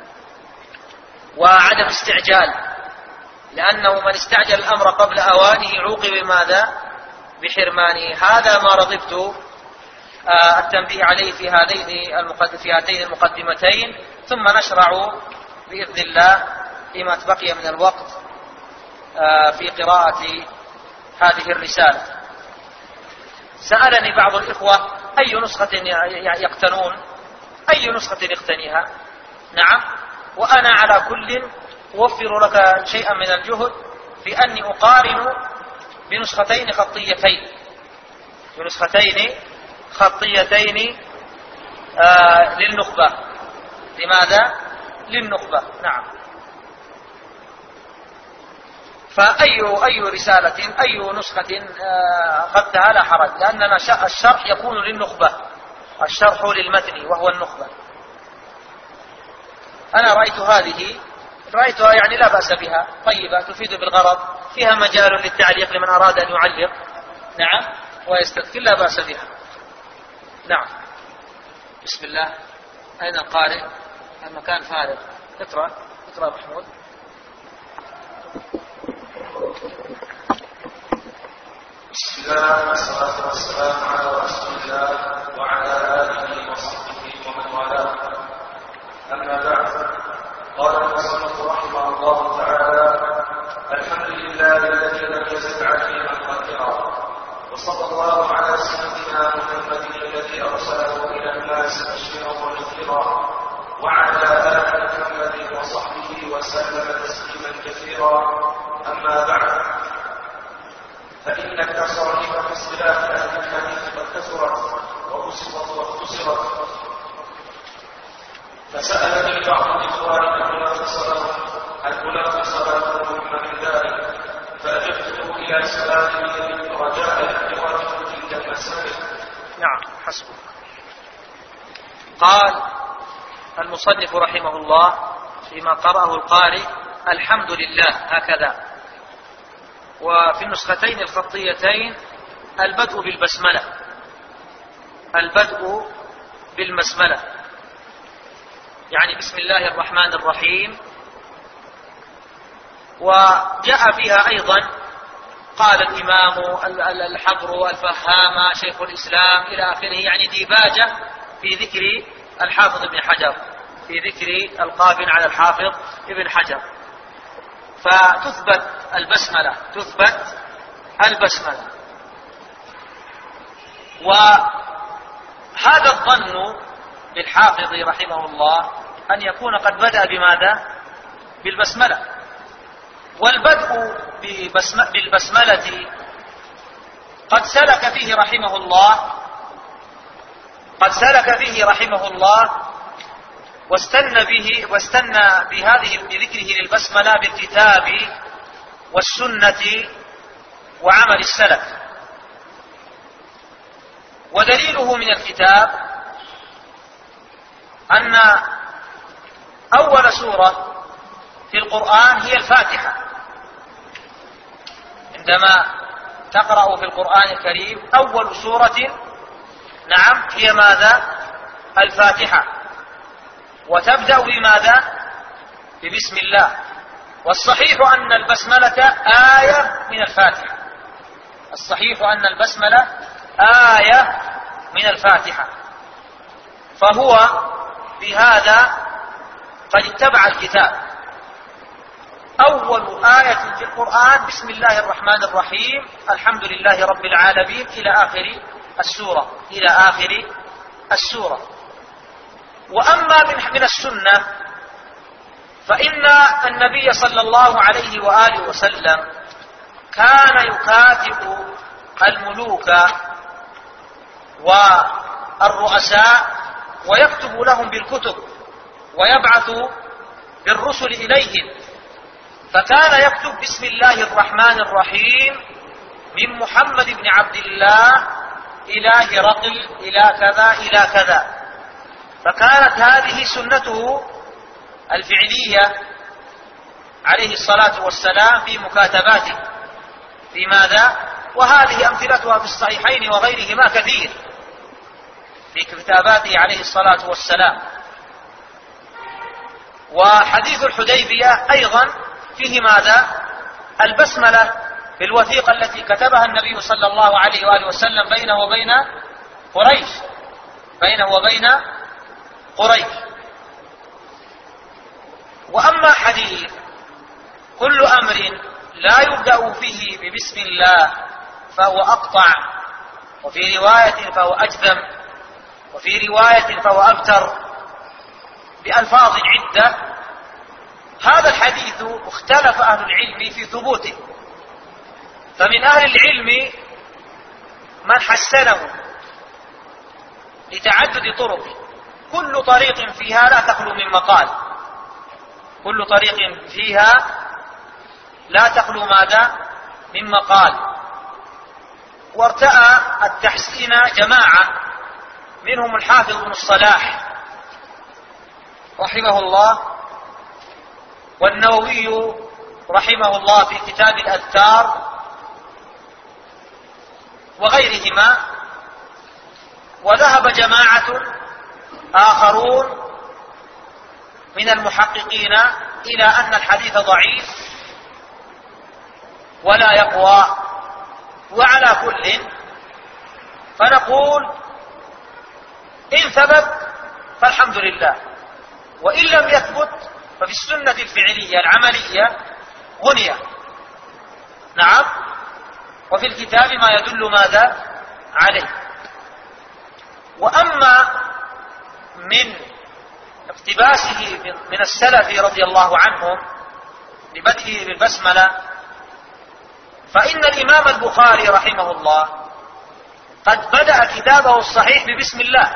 وعدم استعجال، لأنه من استعجل الأمر قبل أوانه عوقب ماذا؟ بحرمانه. هذا ما رغبت التنبيه عليه في هذين في هاتين المقدمتين، ثم نشرع بإذن الله فيما تبقي من الوقت في قراءة هذه الرسالة. سألني بعض الإخوة أي نسخة يقتنون، أي نسخة يقتنيها؟ نعم، وأنا على كل أوفر لك شيئا من الجهد في أني أقارن بنسختين خطيتين، بنسختين خطيتين آه للنخبة. لماذا؟ للنخبة. نعم. فأي أي رسالة أي نسخة أخذتها لا حرج، لأننا الشرح يكون للنخبة، الشرح للمتن وهو النخبة. أنا رأيت هذه، رأيتها يعني لا بأس بها، طيبة، تفيد بالغرض، فيها مجال للتعليق لمن أراد أن يعلق، نعم، ويستذكر، لا بأس بها. نعم. بسم الله. أين القارئ؟ المكان فارغ. اقرأ، اقرأ محمود. بسم الله والصلاة والسلام على رسول الله وعلى آله وصحبه ومن والاه. أما بعد، قال المصنف رحمه الله تعالى: الحمد لله الذي لم يزد عليما قادرا، وصلى الله على سيدنا محمد الذي أرسله إلى الناس بشيرا ونذيرا، وعلى آل محمد وصحبه وسلم تسليما كثيرا. أما بعد، فإن التصاريف في اصطلاح أهل الحديث قد كثرت وبسطت واختصرت، فسألني بعض الإخوان أن ألخص لهم من ذلك، فأجبته إلى سؤاله رجاء الاعتراف تلك المسائل. نعم، حسبك. قال المصنف رحمه الله فيما قرأه القارئ: الحمد لله، هكذا. وفي النسختين الخطيتين البدء بالبسملة، البدء بالبسملة، يعني بسم الله الرحمن الرحيم. وجاء فيها أيضا قال الإمام الحبر الفهام شيخ الإسلام إلى آخره، يعني ديباجة في ذكر الحافظ ابن حجر، في ذكر القابل على الحافظ ابن حجر. فتثبت البسملة، تثبت البسملة. وهذا الظن بالحافظ رحمه الله أن يكون قد بدأ بماذا؟ بالبسملة. والبدء بالبسملة قد سلك فيه رحمه الله قد سلك فيه رحمه الله واستنى به واستنى بهذه بذكره للبسملة بالكتاب والسنة وعمل السلف. ودليله من الكتاب أن أول سورة في القرآن هي الفاتحة. عندما تقرأ في القرآن الكريم أول سورة نعم هي ماذا؟ الفاتحة. وتبدأ بماذا؟ ببسم الله. والصحيح أن البسملة آية من الفاتحة. الصحيح أن البسملة آية من الفاتحة. فهو بهذا قد اتبع الكتاب. أول آية في القرآن بسم الله الرحمن الرحيم الحمد لله رب العالمين إلى آخر السورة إلى آخر السورة. وأما من السنة فإن النبي صلى الله عليه وآله وسلم كان يكاتب الملوك والرؤساء ويكتب لهم بالكتب ويبعث بالرسل إليهم، فكان يكتب بسم الله الرحمن الرحيم من محمد بن عبد الله إلى هرقل إلى كذا إلى كذا. فكانت هذه سنته الفعلية عليه الصلاة والسلام في مكاتباته في ماذا؟ وهذه أمثلتها في الصحيحين وغيرهما كثير في كتاباته عليه الصلاة والسلام. وحديث الحديبية أيضا فيه ماذا؟ البسملة في الوثيقة التي كتبها النبي صلى الله عليه وآله وسلم بينه وبين قريش بينه وبين قريش. وأما حديث كل أمر لا يبدأ فيه ببسم الله فهو أقطع، وفي رواية فهو أجذم، وفي رواية فهو أبتر بألفاظ عدة، هذا الحديث اختلف أهل العلم في ثبوته. فمن أهل العلم من حسنه لتعدد طرقه، كل طريق فيها لا تخلو من مقال، كل طريق فيها لا تخلو ماذا؟ من مقال. وارتأى التحسين جماعة منهم الحافظ بن الصلاح رحمه الله، والنووي رحمه الله في كتاب الأذكار وغيرهما. وذهب جماعة آخرون من المحققين إلى أن الحديث ضعيف ولا يقوى. وعلى كل فنقول إن ثبت فالحمد لله، وإن لم يثبت ففي السنة الفعلية العملية غنية نعم، وفي الكتاب ما يدل ماذا عليه. وأما من اقتباسه من السلف رضي الله عنهم لبدئه بالبسملة، فإن الإمام البخاري رحمه الله قد بدأ كتابه الصحيح ببسم الله،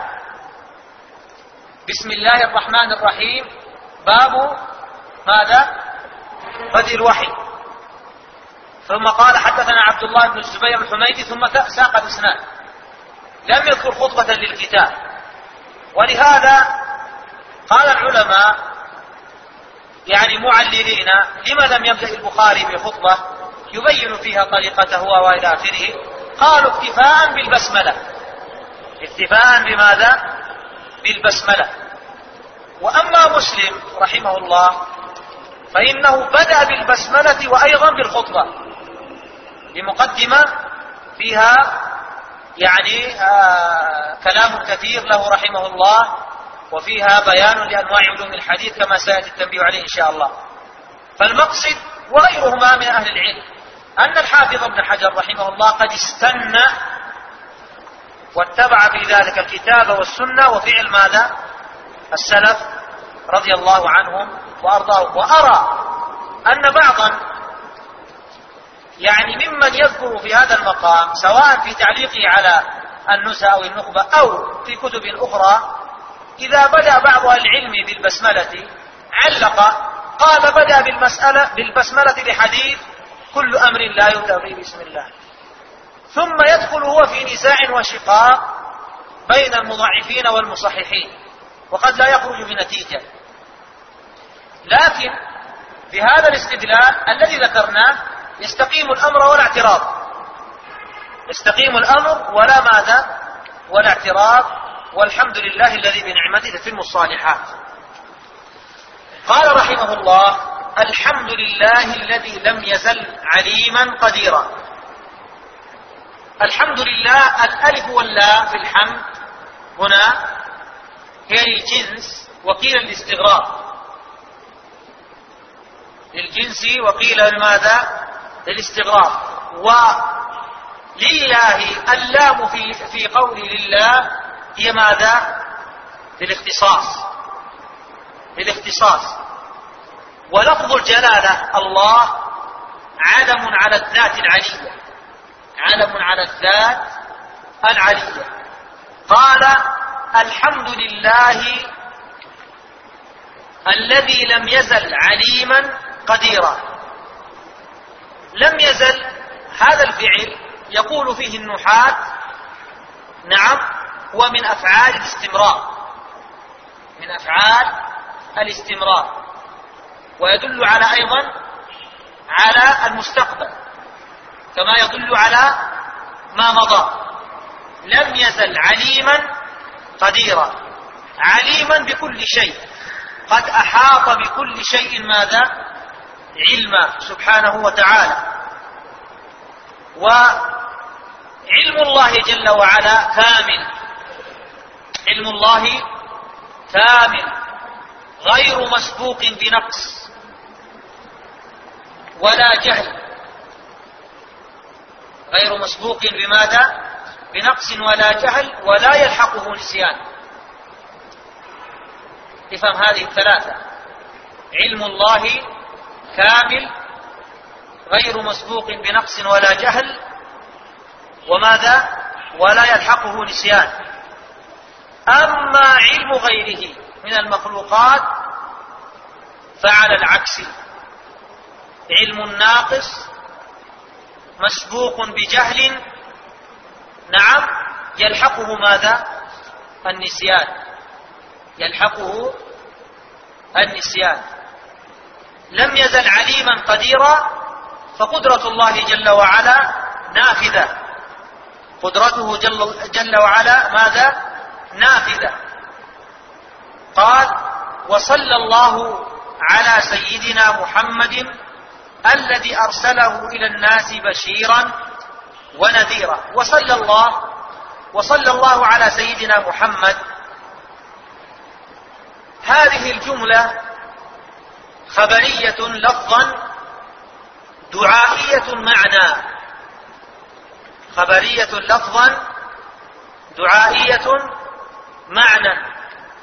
بسم الله الرحمن الرحيم باب ماذا؟ بدء الوحي. ثم قال حدثنا عبد الله بن الزبير الحميدي، ثم ساق الإسناد، لم يذكر خطبة للكتاب. ولهذا قال العلماء يعني معللين لما لم يبدأ البخاري بخطبة يبين فيها طريقته وإلى آخره، قالوا اكتفاء بالبسملة، اكتفاء بماذا؟ بالبسملة. وأما مسلم رحمه الله فإنه بدأ بالبسملة وأيضا بالخطبة، لمقدمة فيها يعني آه كلام كثير له رحمه الله، وفيها بيان لأنواع علوم الحديث كما سيأتي التنبيه عليه إن شاء الله. فالمقصد وغيرهما من أهل العلم أن الحافظ ابن حجر رحمه الله قد استنى واتبع في ذلك الكتاب والسنة وفعل ماذا؟ السلف رضي الله عنهم وأرضاهم. وأرى أن بعضا يعني ممن يذكر في هذا المقام سواء في تعليقه على النزهة أو النخبة أو في كتب أخرى، إذا بدأ بعض العلم بالبسملة علق قال بدأ بالمسألة بالبسملة بحديث كل أمر لا يبدأ به بسم الله، ثم يدخل هو في نزاع وشقاق بين المضاعفين والمصححين، وقد لا يخرج بنتيجة. لكن بهذا الاستدلال الذي ذكرناه يستقيم الأمر ولا اعتراض، يستقيم الأمر ولا ماذا ولا اعتراض، والحمد لله الذي بنعمته تتم الصالحات. قال رحمه الله: الحمد لله الذي لم يزل عليما قديرا. الحمد لله، الألف واللام في الحمد هنا هي للجنس وقيل للاستغراق، للجنس وقيل لماذا للاستغراق. ولله اللام في في قول لله هي ماذا للاختصاص، للاختصاص. ولفظ الجلالة الله علم على الذات العلية، علم على الذات العلية. قال: الحمد لله الذي لم يزل عليما قديرا. لم يزل هذا الفعل يقول فيه النحاة نعم هو من أفعال الاستمرار، من أفعال الاستمرار، ويدل على أيضا على المستقبل كما يدل على ما مضى. لم يزل عليما قديرا، عليما بكل شيء، قد أحاط بكل شيء ماذا علما سبحانه وتعالى. وعلم الله جل وعلا كامل، علم الله كامل غير مسبوق بنقص ولا جهل، غير مسبوق بماذا بنقص ولا جهل، ولا يلحقه نسيان. افهم هذه الثلاثة: علم الله كامل غير مسبوق بنقص ولا جهل، وماذا ولا يلحقه نسيان. أما علم غيره من المخلوقات فعلى العكس، علم الناقص مسبوق بجهل نعم يلحقه ماذا النسيان، يلحقه النسيان. لم يزل عليما قديرا، فقدرة الله جل وعلا نافذة، قدرته جل, جل وعلا ماذا نافذة. قال: وصلى الله على سيدنا محمد الذي أرسله إلى الناس بشيرا ونذيرا. وصلى الله وصلى الله على سيدنا محمد، هذه الجملة خبرية لفظا دعائية معنى، خبرية لفظا دعائية معنى.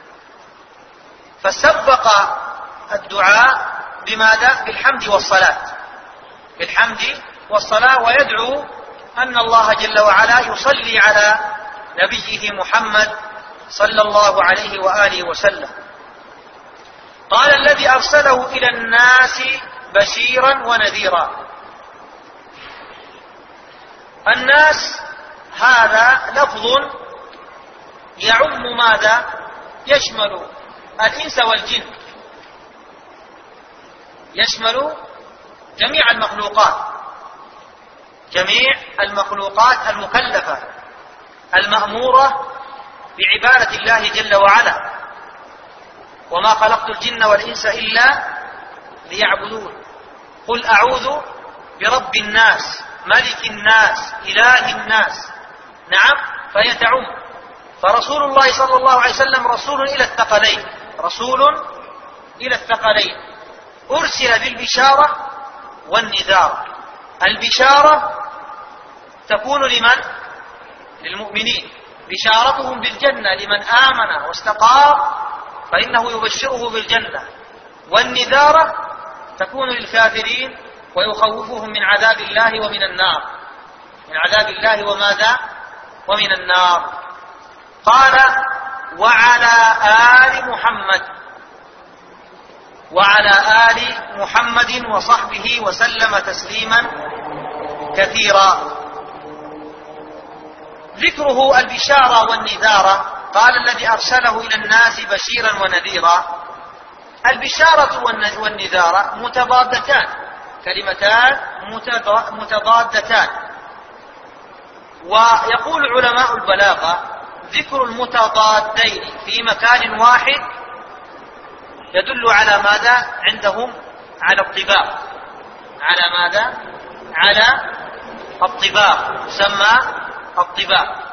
فسبق الدعاء بماذا بالحمد والصلاة، بالحمد والصلاة، ويدعو أن الله جل وعلا يصلي على نبيه محمد صلى الله عليه وآله وسلم. قال: الذي أرسله إلى الناس بشيرا ونذيرا. الناس هذا لفظ يعم ماذا يشمل الإنس والجن، يشمل جميع المخلوقات، جميع المخلوقات المكلفة المأمورة بعبادة الله جل وعلا. وما خلقت الجن والإنس إلا ليعبدون. قل أعوذ برب الناس ملك الناس إله الناس. نعم، فهي تعم. فرسول الله صلى الله عليه وسلم رسول إلى الثقلين، رسول إلى الثقلين، أرسل بالبشارة والنذار. البشارة تكون لمن؟ للمؤمنين، بشارتهم بالجنة لمن آمن واستقام فإنه يبشره بالجنة. والنذارة تكون للكافرين ويخوفهم من عذاب الله ومن النار، من عذاب الله وماذا ومن النار. قال: وعلى آل محمد، وعلى آل محمد وصحبه وسلم تسليما كثيرا. ذكره البشارة والنذارة. قال الذي أرسله إلى الناس بشيرا ونذيرا. البشارة والنذارة متضادتان، كلمتان متضادتان. ويقول علماء البلاغة ذكر المتضادين في مكان واحد يدل على ماذا عندهم؟ على الطباق. على ماذا؟ على الطباق، يسمى الطباق.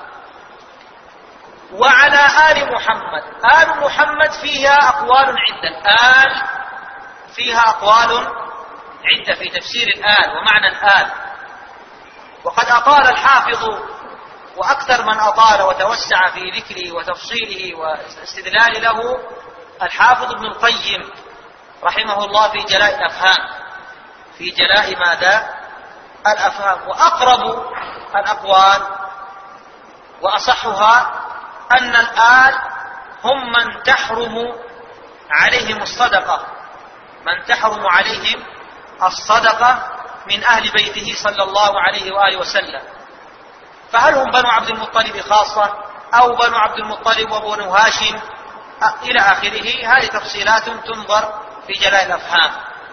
وعلى آل محمد، آل محمد فيها أقوال عدة. الآل فيها أقوال عدة في تفسير الآل ومعنى الآل، وقد أطال الحافظ وأكثر من أطال وتوسع في ذكره وتفصيله واستدلال له الحافظ ابن القيم رحمه الله في جلاء الأفهام، في جلاء ماذا؟ الأفهام. وأقرب الأقوال وأصحها أن الآل هم من تحرم عليهم الصدقة، من تحرم عليهم الصدقة من أهل بيته صلى الله عليه وآله وسلم. فهل هم بنو عبد المطلب خاصة أو بنو عبد المطلب وبنو هاشم إلى آخره؟ هذه تفصيلات تنظر في جلاء الأفهام.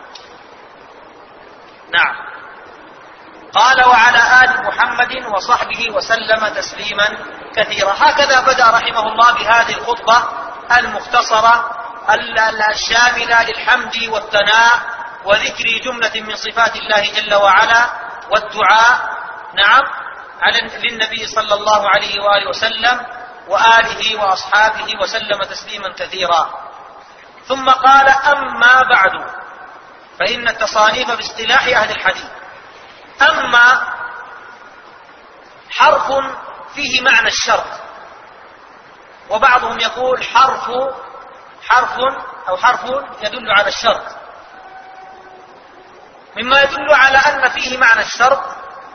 نعم. قال وعلى آل محمد وصحبه وسلم تسليما كثيرا. هكذا بدأ رحمه الله بهذه الخطبة المختصرة الشاملة للحمد والثناء وذكر جملة من صفات الله جل وعلا والدعاء نعم على للنبي صلى الله عليه وآله وسلم وآله وأصحابه وسلم تسليما كثيرا. ثم قال أما بعد فإن التصانيف باصطلاح أهل الحديث أما حرف فيه معنى الشرط، وبعضهم يقول حرف حرف أو حرف يدل على الشرط. مما يدل على أن فيه معنى الشرط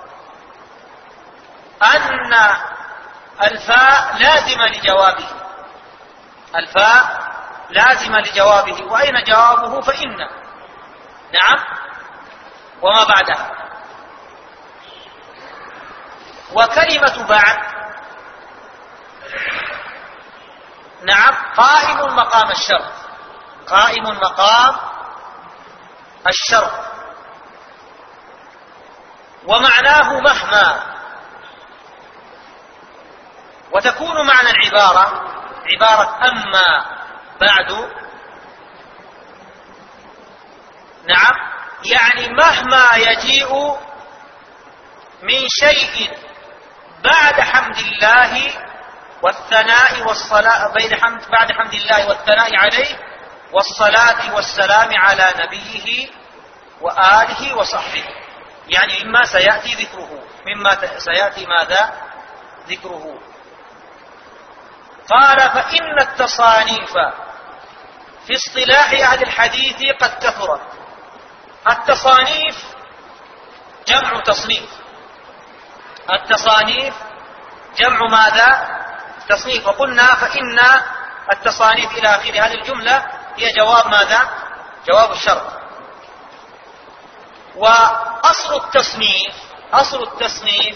أن الفاء لازمة لجوابه، الفاء لازمة لجوابه. وأين جوابه؟ فإن نعم وما بعدها. وكلمة بعد نعم قائم مقام الشرط، قائم مقام الشرط. ومعناه مهما. وتكون معنى العبارة عبارة أما بعد نعم يعني مهما يجيء من شيء بعد حمد الله والثناء والصلاة بين حمد بعد حمد الله والثناء عليه والصلاة والسلام على نبيه وآله وصحبه، يعني مما سيأتي ذكره، مما سيأتي ماذا ذكره. قال فإن التصانيف في اصطلاح أهل الحديث قد كثرت. التصانيف جمع تصنيف، التصانيف جمع ماذا؟ تصنيف. وقلنا فإن التصانيف إلى آخر هذه الجملة هي جواب ماذا؟ جواب الشرط. وأصل التصنيف أصل التصنيف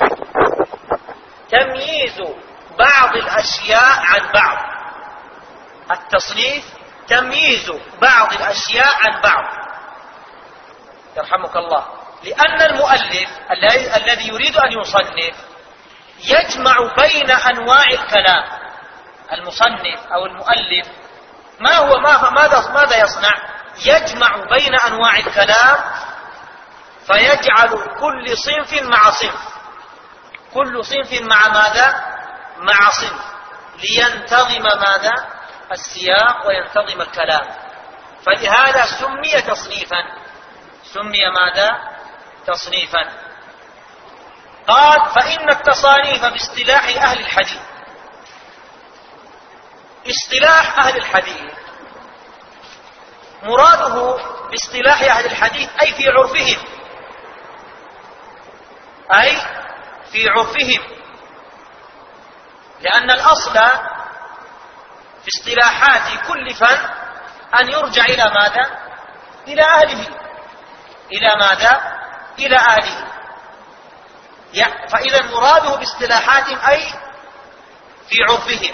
تمييز بعض الأشياء عن بعض. التصنيف تمييز بعض الأشياء عن بعض يرحمك الله. لأن المؤلف الذي يريد أن يصنف يجمع بين أنواع الكلام. المصنف أو المؤلف ما هو ماذا ماذا يصنع؟ يجمع بين أنواع الكلام فيجعل كل صنف مع صنف، كل صنف مع ماذا؟ مع صنف، لينتظم ماذا؟ السياق وينتظم الكلام. فلهذا سمي تصنيفا، سمي ماذا؟ تصنيفا. قال فإن التصانيف باصطلاح أهل الحديث. اصطلاح أهل الحديث مراده باصطلاح أهل الحديث أي في عرفهم، أي في عرفهم، لأن الأصل في اصطلاحات كل فن أن يرجع إلى ماذا؟ إلى أهله. إلى ماذا؟ إلى أهله. فإذا مراده باصطلاحات أي في عرفهم.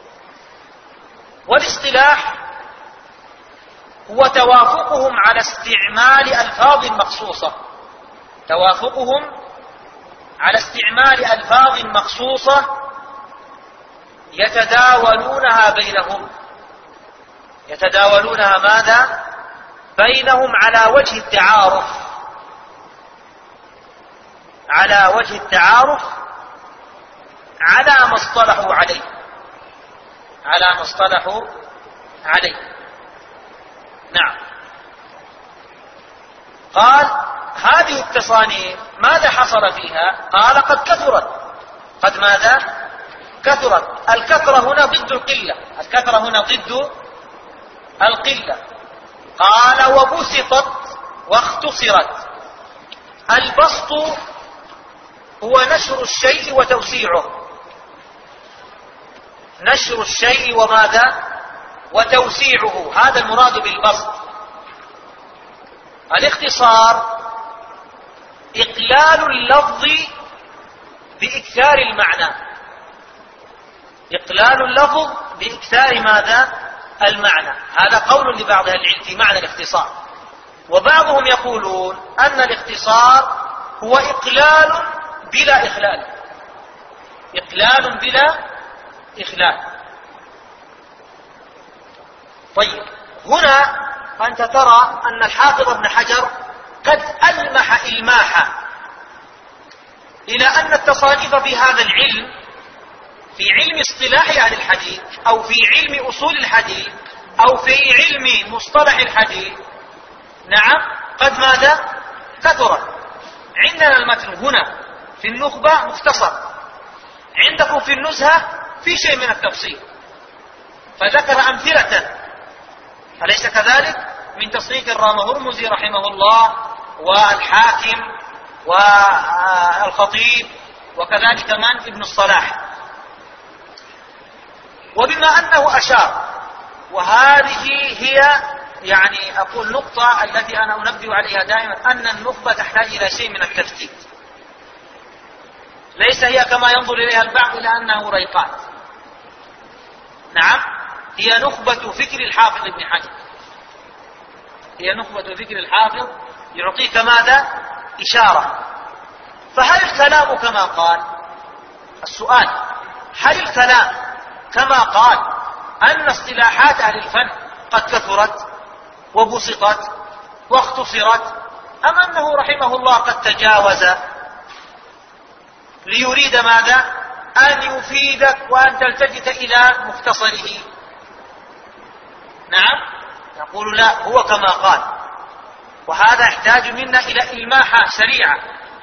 والاصطلاح هو توافقهم على استعمال ألفاظ مخصوصة، توافقهم على استعمال ألفاظ مخصوصة يتداولونها بينهم، يتداولونها ماذا؟ بينهم على وجه التعارف، على وجه التعارف على ما اصطلحوا عليه، على ما اصطلحوا عليه. نعم. قال هذه التصانيف ماذا حصل فيها؟ قال قد كثرت. قد ماذا؟ كثرت. الكثرة هنا ضد القلة، الكثرة هنا ضد القلة. قال وبسطت واختصرت. البسط هو نشر الشيء وتوسيعه، نشر الشيء وماذا؟ وتوسيعه، هذا المراد بالبسط. الاختصار إقلال اللفظ بإكثار المعنى، إقلال اللفظ بإكثار ماذا؟ المعنى. هذا قول لبعض أهل العلم في معنى الاختصار. وبعضهم يقولون أن الاختصار هو إقلال بلا إخلال، إقلال بلا إخلال. طيب، هنا أنت ترى أن الحافظ ابن حجر قد ألمح إلماحا إلى أن التصانيف في هذا العلم، في علم اصطلاح أهل الحديث أو في علم أصول الحديث أو في علم مصطلح الحديث، نعم، قد ماذا؟ كثرت. عندنا المتن هنا في النخبة مختصر، عندكم في النزهة في شيء من التفصيل، فذكر أمثلة، أليس كذلك؟ من تصنيف الرامهرمزي رحمه الله والحاكم والخطيب وكذلك من ابن الصلاح. وبما أنه أشار، وهذه هي يعني أقول نقطة التي أنا أنبه عليها دائما، أن النخبة تحتاج إلى شيء من التفتيت، ليس هي كما ينظر إليها البعض إلى أنه ريقات. نعم، هي نخبة فكر الحافظ ابن حجر، هي نخبة فكر الحافظ يعطيك ماذا؟ إشارة. فهل الكلام كما قال؟ السؤال، هل الكلام كما قال أن اصطلاحات أهل الفن قد كثرت وبسطت واختصرت، أم أنه رحمه الله قد تجاوز ليريد ماذا؟ أن يفيدك وأن تلتفت إلى مختصره؟ نعم، نقول لا، هو كما قال. وهذا يحتاج منا إلى إلماحة سريعة.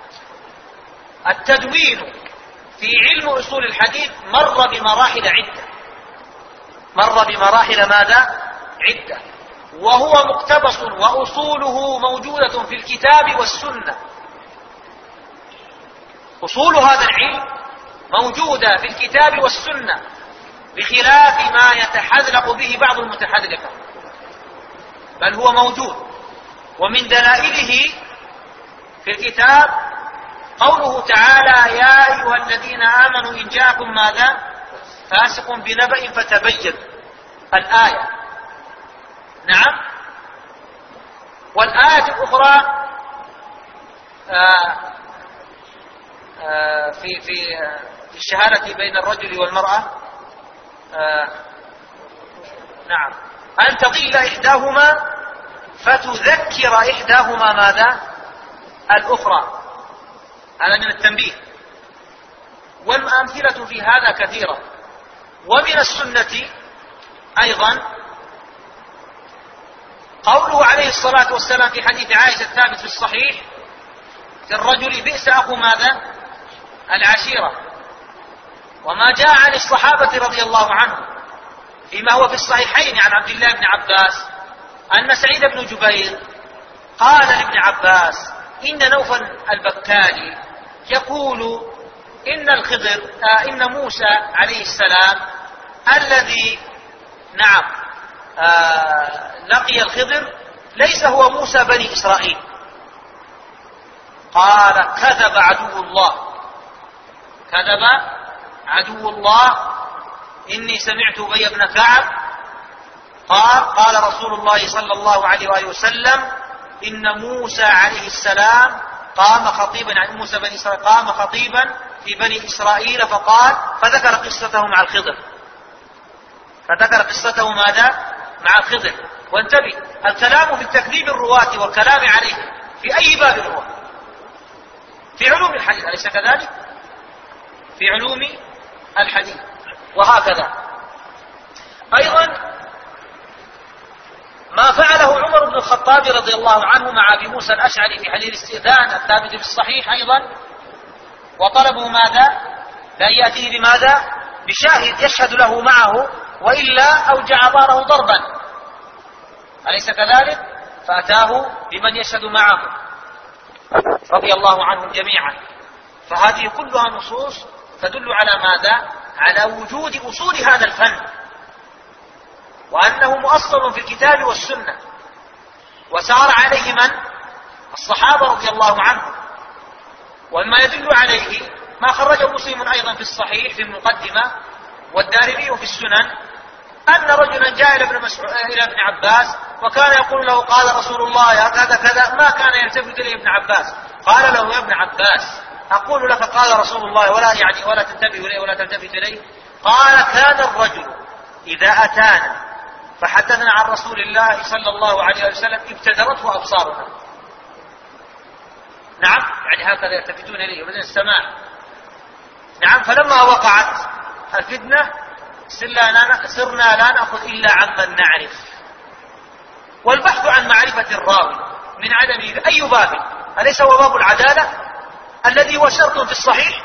التدوين في علم أصول الحديث مر بمراحل عدة، مر بمراحل ماذا؟ عدة، وهو مقتبس وأصوله موجودة في الكتاب والسنة. أصول هذا العلم موجودة في الكتاب والسنة، بخلاف ما يتحذلق به بعض المتحذلقة، بل هو موجود. ومن دلائله في الكتاب قوله تعالى يا أيها الذين آمنوا إن جاءكم ماذا؟ فاسق بنبأ فتبين، الآية. نعم. والآية الأخرى آآ آآ في في في الشهادة بين الرجل والمرأة، نعم، أن تضل إحداهما فتذكر إحداهما ماذا؟ الأخرى. هذا من التنبيه. والأمثلة في هذا كثيرة. ومن السنة أيضا قوله عليه الصلاة والسلام في حديث عائشة الثابت في الصحيح في الرجل بئس أخو ماذا؟ العشيرة. وما جاء عن الصحابة رضي الله عنهم فيما هو في الصحيحين عن عبد الله بن عباس أن سعيد بن جبير قال لابن عباس إن نوفل البكالي يقول إن الخضر آه إن موسى عليه السلام الذي نعم آه لقي الخضر ليس هو موسى بني إسرائيل. قال كذب عدو الله، كذب عدو الله إني سمعت أبي بن كعب قال قال رسول الله صلى الله عليه وآله وسلم إن موسى عليه السلام قام خطيبا عن موسى بني إسرائيل قام خطيبا في بني إسرائيل فقال فذكر قصته مع الخضر فذكر قصته ماذا مع الخضر. وانتبه الكلام في تكذيب الرواة والكلام عليه في أي باب هو في علوم الحديث أليس كذلك في علوم الحديث. وهكذا أيضا ما فعله عمر بن الخطاب رضي الله عنه مع أبي موسى الأشعري في حديث الاستئذان الثابت في الصحيح أيضا وطلبوا ماذا لا يأتيه بماذا بشاهد يشهد له معه وإلا أوجع ظهره ضربا أليس كذلك فأتاه بمن يشهد معه رضي الله عنهم جميعا. فهذه كلها نصوص تدل على ماذا على وجود أصول هذا الفن وأنه مؤصل في الكتاب والسنة وسار عليه من الصحابة رضي الله عنهم. وما يدل عليه ما خرجه مسلم أيضا في الصحيح في المقدمة والدارمي في السنن أن رجلا جاء إلى ابن مسعود إلى ابن عباس وكان يقول له قال رسول الله كذا كذا ما كان يلتفت إليه ابن عباس. قال له يا ابن عباس أقول لك قال رسول الله ولا يعني ولا تنتبه إليه ولا تلتفت إليه. قال كان الرجل إذا أتانا فحدثنا عن رسول الله صلى الله عليه وسلم ابتدرته أبصارنا. نعم يعني هكذا يلتفتون إليه وبدأ السماع. نعم فلما وقعت الفتنة صرنا لا نأخذ إلا عمن نعرف والبحث عن معرفة الراوي من عدمه أي باب أليس هو باب العدالة الذي هو شرط في الصحيح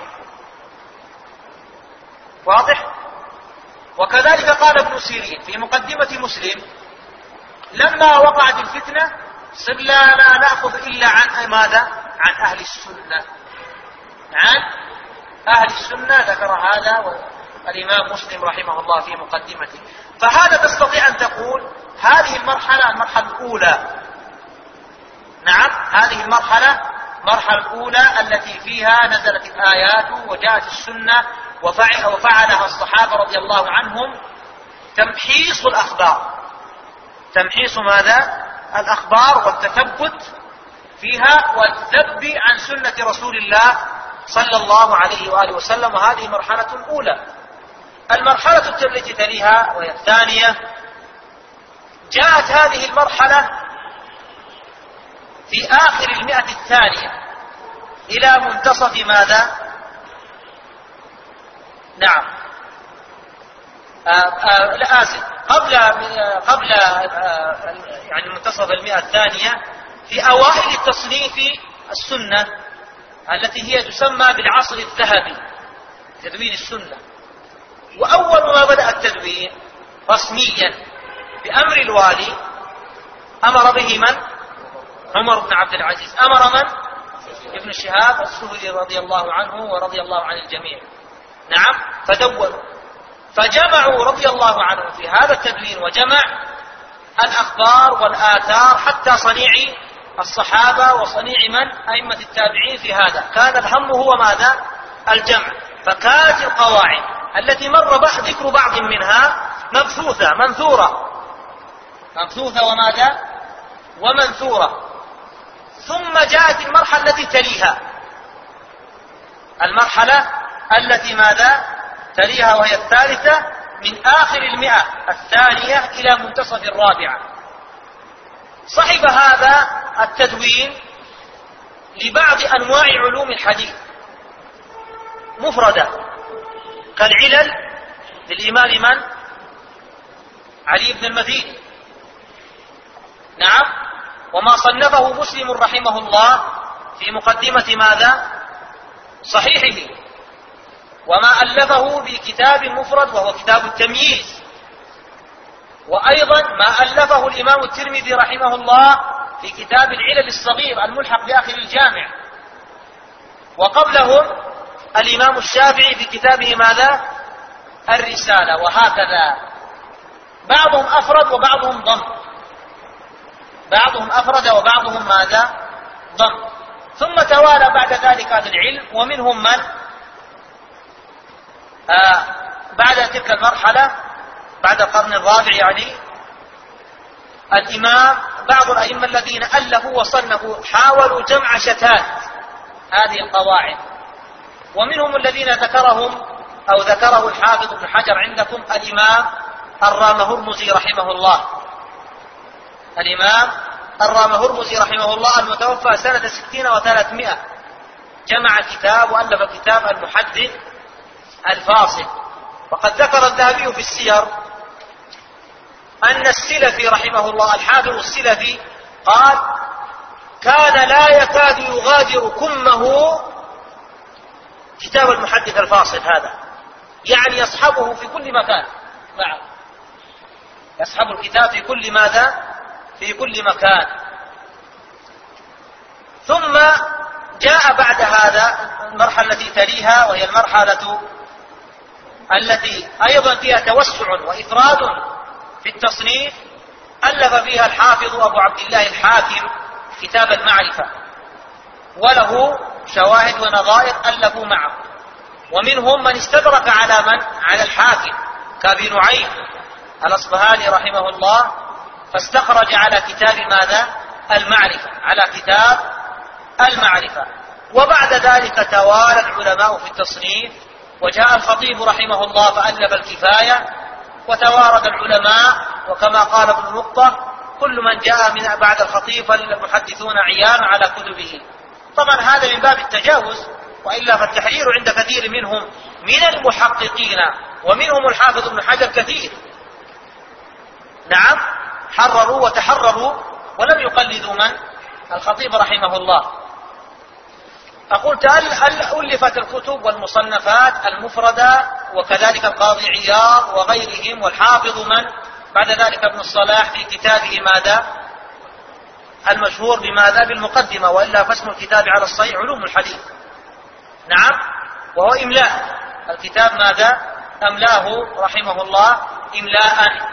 واضح. وكذلك قال ابن سيرين في مقدمة مسلم لما وقعت الفتنة صرنا لا نأخذ إلا عن ماذا عن أهل السنة عن أهل السنة ذكر هذا الإمام مسلم رحمه الله في مقدمته. فهذا تستطيع أن تقول هذه المرحلة المرحلة الأولى. نعم هذه المرحلة المرحلة الأولى التي فيها نزلت الآيات وجاءت السنة وفعلها الصحابة رضي الله عنهم تمحيص الأخبار تمحيص ماذا الأخبار والتثبت فيها والذب عن سنة رسول الله صلى الله عليه وآله وسلم. وهذه مرحلة أولى. المرحلة التي تليها وهي الثانية جاءت هذه المرحلة في آخر المئة الثانية إلى منتصف ماذا نعم آآ آآ لا آسف قبل قبل يعني منتصف المئة الثانية في أوائل التصنيف السنة التي هي تسمى بالعصر الذهبي تدوين السنة. وأول ما بدأ التدوين رسميا بأمر الوالي أمر به من عمر بن عبد العزيز أمر من ابن شهاب الزهري رضي الله عنه ورضي الله عن الجميع. نعم فدونوا فجمعوا رضي الله عنهم في هذا التدوين وجمع الأخبار والآثار حتى صنيع الصحابة وصنيع من أئمة التابعين في هذا. كان الهم هو ماذا الجمع. فكانت القواعد التي مر ذكر بعض منها مبثوثة منثورة مبثوثة وماذا ومنثورة. ثم جاءت المرحلة التي تليها المرحلة التي ماذا تليها وهي الثالثة من آخر المئة الثانية إلى منتصف الرابعة. صحب هذا التدوين لبعض أنواع علوم الحديث مفردة كالعلل للإمام من علي بن المديني. نعم وما صنفه مسلم رحمه الله في مقدمة ماذا صحيحه وما ألفه بكتاب مفرد وهو كتاب التمييز. وأيضا ما ألفه الإمام الترمذي رحمه الله في كتاب العلل الصغير الملحق بآخر الجامع. وقبلهم الإمام الشافعي في كتابه ماذا الرسالة. وهكذا بعضهم أفرد وبعضهم ضم بعضهم أفرد وبعضهم ماذا ضم. ثم توالى بعد ذلك أهل العلم ومنهم من آه بعد تلك المرحلة بعد القرن الرابع يعني الإمام بعض الأئمة الذين ألفوا وصنفوا حاولوا جمع شتات هذه القواعد، ومنهم الذين ذكرهم أو ذكره الحافظ ابن حجر عندكم الإمام الرامهرمزي رحمه الله. الإمام الرامهرمزي رحمه الله المتوفى سنة ستين وثلاثمائة جمع كتاب وألف كتاب المحدث الفاصل. وقد ذكر الذهبي في السير أن السلفي رحمه الله الحافظ السلفي قال كان لا يكاد يغادر كمه كتاب المحدث الفاصل هذا، يعني يصحبه في كل مكان معه، يصحب الكتاب في كل ماذا في كل مكان. ثم جاء بعد هذا المرحلة التي تليها وهي المرحلة التي أيضا فيها توسع وإفراد في التصنيف، ألف فيها الحافظ أبو عبد الله الحاكم كتاب المعرفة، وله شواهد ونظائر ألفوا معه، ومنهم من استدرك على من على الحاكم كابي نعيم الأصبهاني رحمه الله، فاستخرج على كتاب ماذا المعرفة على كتاب المعرفة. وبعد ذلك توالى العلماء في التصنيف، وجاء الخطيب رحمه الله فألف الكفاية، وتوارد العلماء، وكما قال ابن نقطة كل من جاء من بعد الخطيب فالمحدثون عيان على كتبه. طبعا هذا من باب التجاوز، وإلا فالتحرير عند كثير منهم من المحققين ومنهم الحافظ ابن حجر كثير، نعم حرروا وتحرروا ولم يقلدوا من الخطيب رحمه الله. أقول ألفت الكتب والمصنفات المفردة، وكذلك القاضي عياض وغيرهم، والحافظ من بعد ذلك ابن الصلاح في كتابه ماذا المشهور بماذا بالمقدمة، وإلا فاسم الكتاب على الصحيح علوم الحديث، نعم وهو إملاء الكتاب ماذا أملاه رحمه الله إملاء.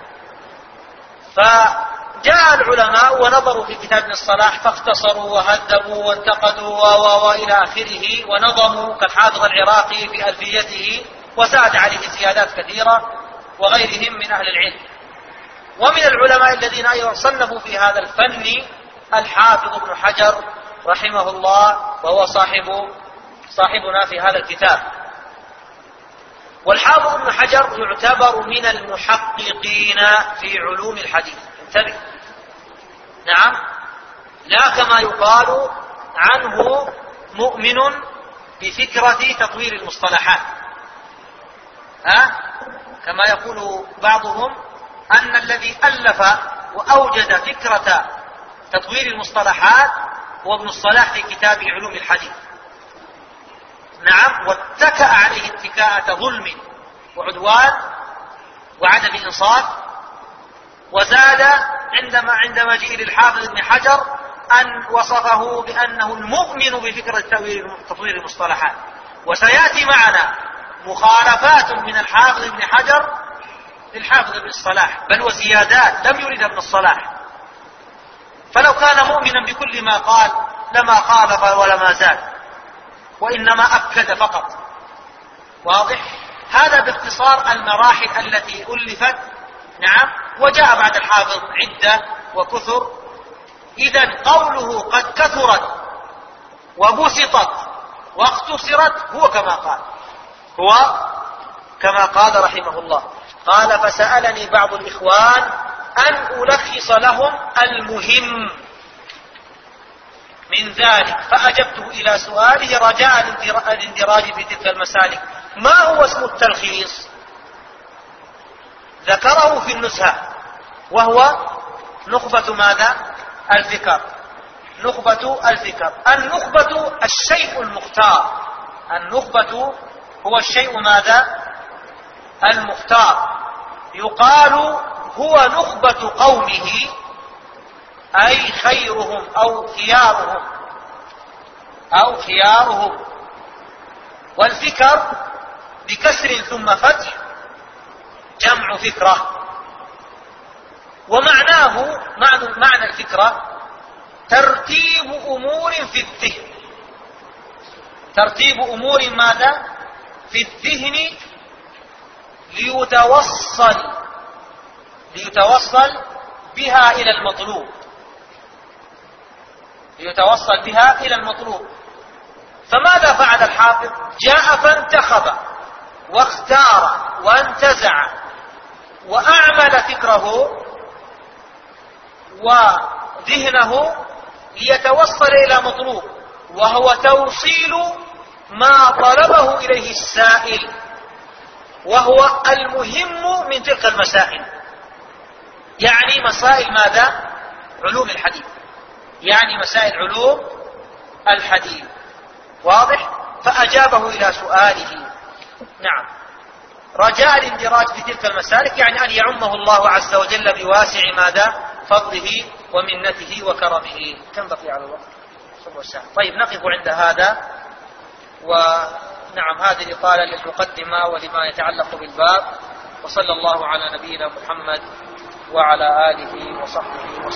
فجاء العلماء ونظروا في كتاب ابن الصلاح فاختصروا وهذبوا وانتقدوا وإلى آخره، ونظموا كالحافظ العراقي في ألفيته وزاد عليه زيادات كثيرة وغيرهم من أهل العلم. ومن العلماء الذين أيضا صنفوا في هذا الفن الحافظ ابن حجر رحمه الله، وهو صاحب صاحبنا في هذا الكتاب. والحافظ ابن حجر يعتبر من المحققين في علوم الحديث، انتبه، نعم لا كما يقال عنه مؤمن بفكرة تطوير المصطلحات، ها كما يقول بعضهم أن الذي ألف وأوجد فكرة تطوير المصطلحات هو ابن الصلاح في كتاب علوم الحديث، نعم واتكأ عليه اتكاءة ظلم وعدوان وعدم إنصاف. وزاد عندما عند مجيء للحافظ ابن حجر أن وصفه بأنه المؤمن بفكرة تطوير المصطلحات. وسيأتي معنا مخالفات من الحافظ ابن حجر للحافظ ابن الصلاح، بل وزيادات لم يرد ابن الصلاح، فلو كان مؤمنا بكل ما قال لما خالف ولما زاد، وإنما أكد فقط. واضح؟ هذا باختصار المراحل التي ألفت، نعم وجاء بعد الحافظ عدة وكثر. إذن قوله قد كثرت وبسطت واختصرت هو كما قال هو كما قال رحمه الله. قال فسألني بعض الإخوان أن ألخص لهم المهم من ذلك، فأجبته إلى سؤاله رجاء الاندراج في تلك المسالك. ما هو اسم التلخيص؟ ذكره في النزهة، وهو نخبة ماذا الفكر، نخبة الفكر. النخبة الشيء المختار، النخبة هو الشيء ماذا المختار. يقال هو نخبة قومه أي خيرهم أو خيارهم أو خيارهم. والفكر بكسر ثم فتح جمع فكرة. ومعناه معنى, معنى الفكرة ترتيب أمور في الذهن، ترتيب أمور ماذا في الذهن ليتوصل ليتوصل بها إلى المطلوب ليتوصل بها إلى المطلوب. فماذا فعل الحافظ؟ جاء فانتخب واختار وانتزع وأعمل فكره وذهنه ليتوصل إلى مطلوب، وهو توصيل ما طلبه إليه السائل، وهو المهم من تلك المسائل، يعني مسائل ماذا؟ علوم الحديث، يعني مسائل علوم الحديث. واضح؟ فأجابه إلى سؤاله. نعم. رجاء الاندراج في تلك المسالك، يعني أن يعمه الله عز وجل بواسع ماذا؟ فضله ومنته وكرمه. كم بقي على الوقت؟ صبع ساعة. طيب نقف عند هذا. ونعم هذه الإطالة للمقدمة ولما يتعلق بالباب. وصلى الله على نبينا محمد وعلى آله وصحبه وسلم.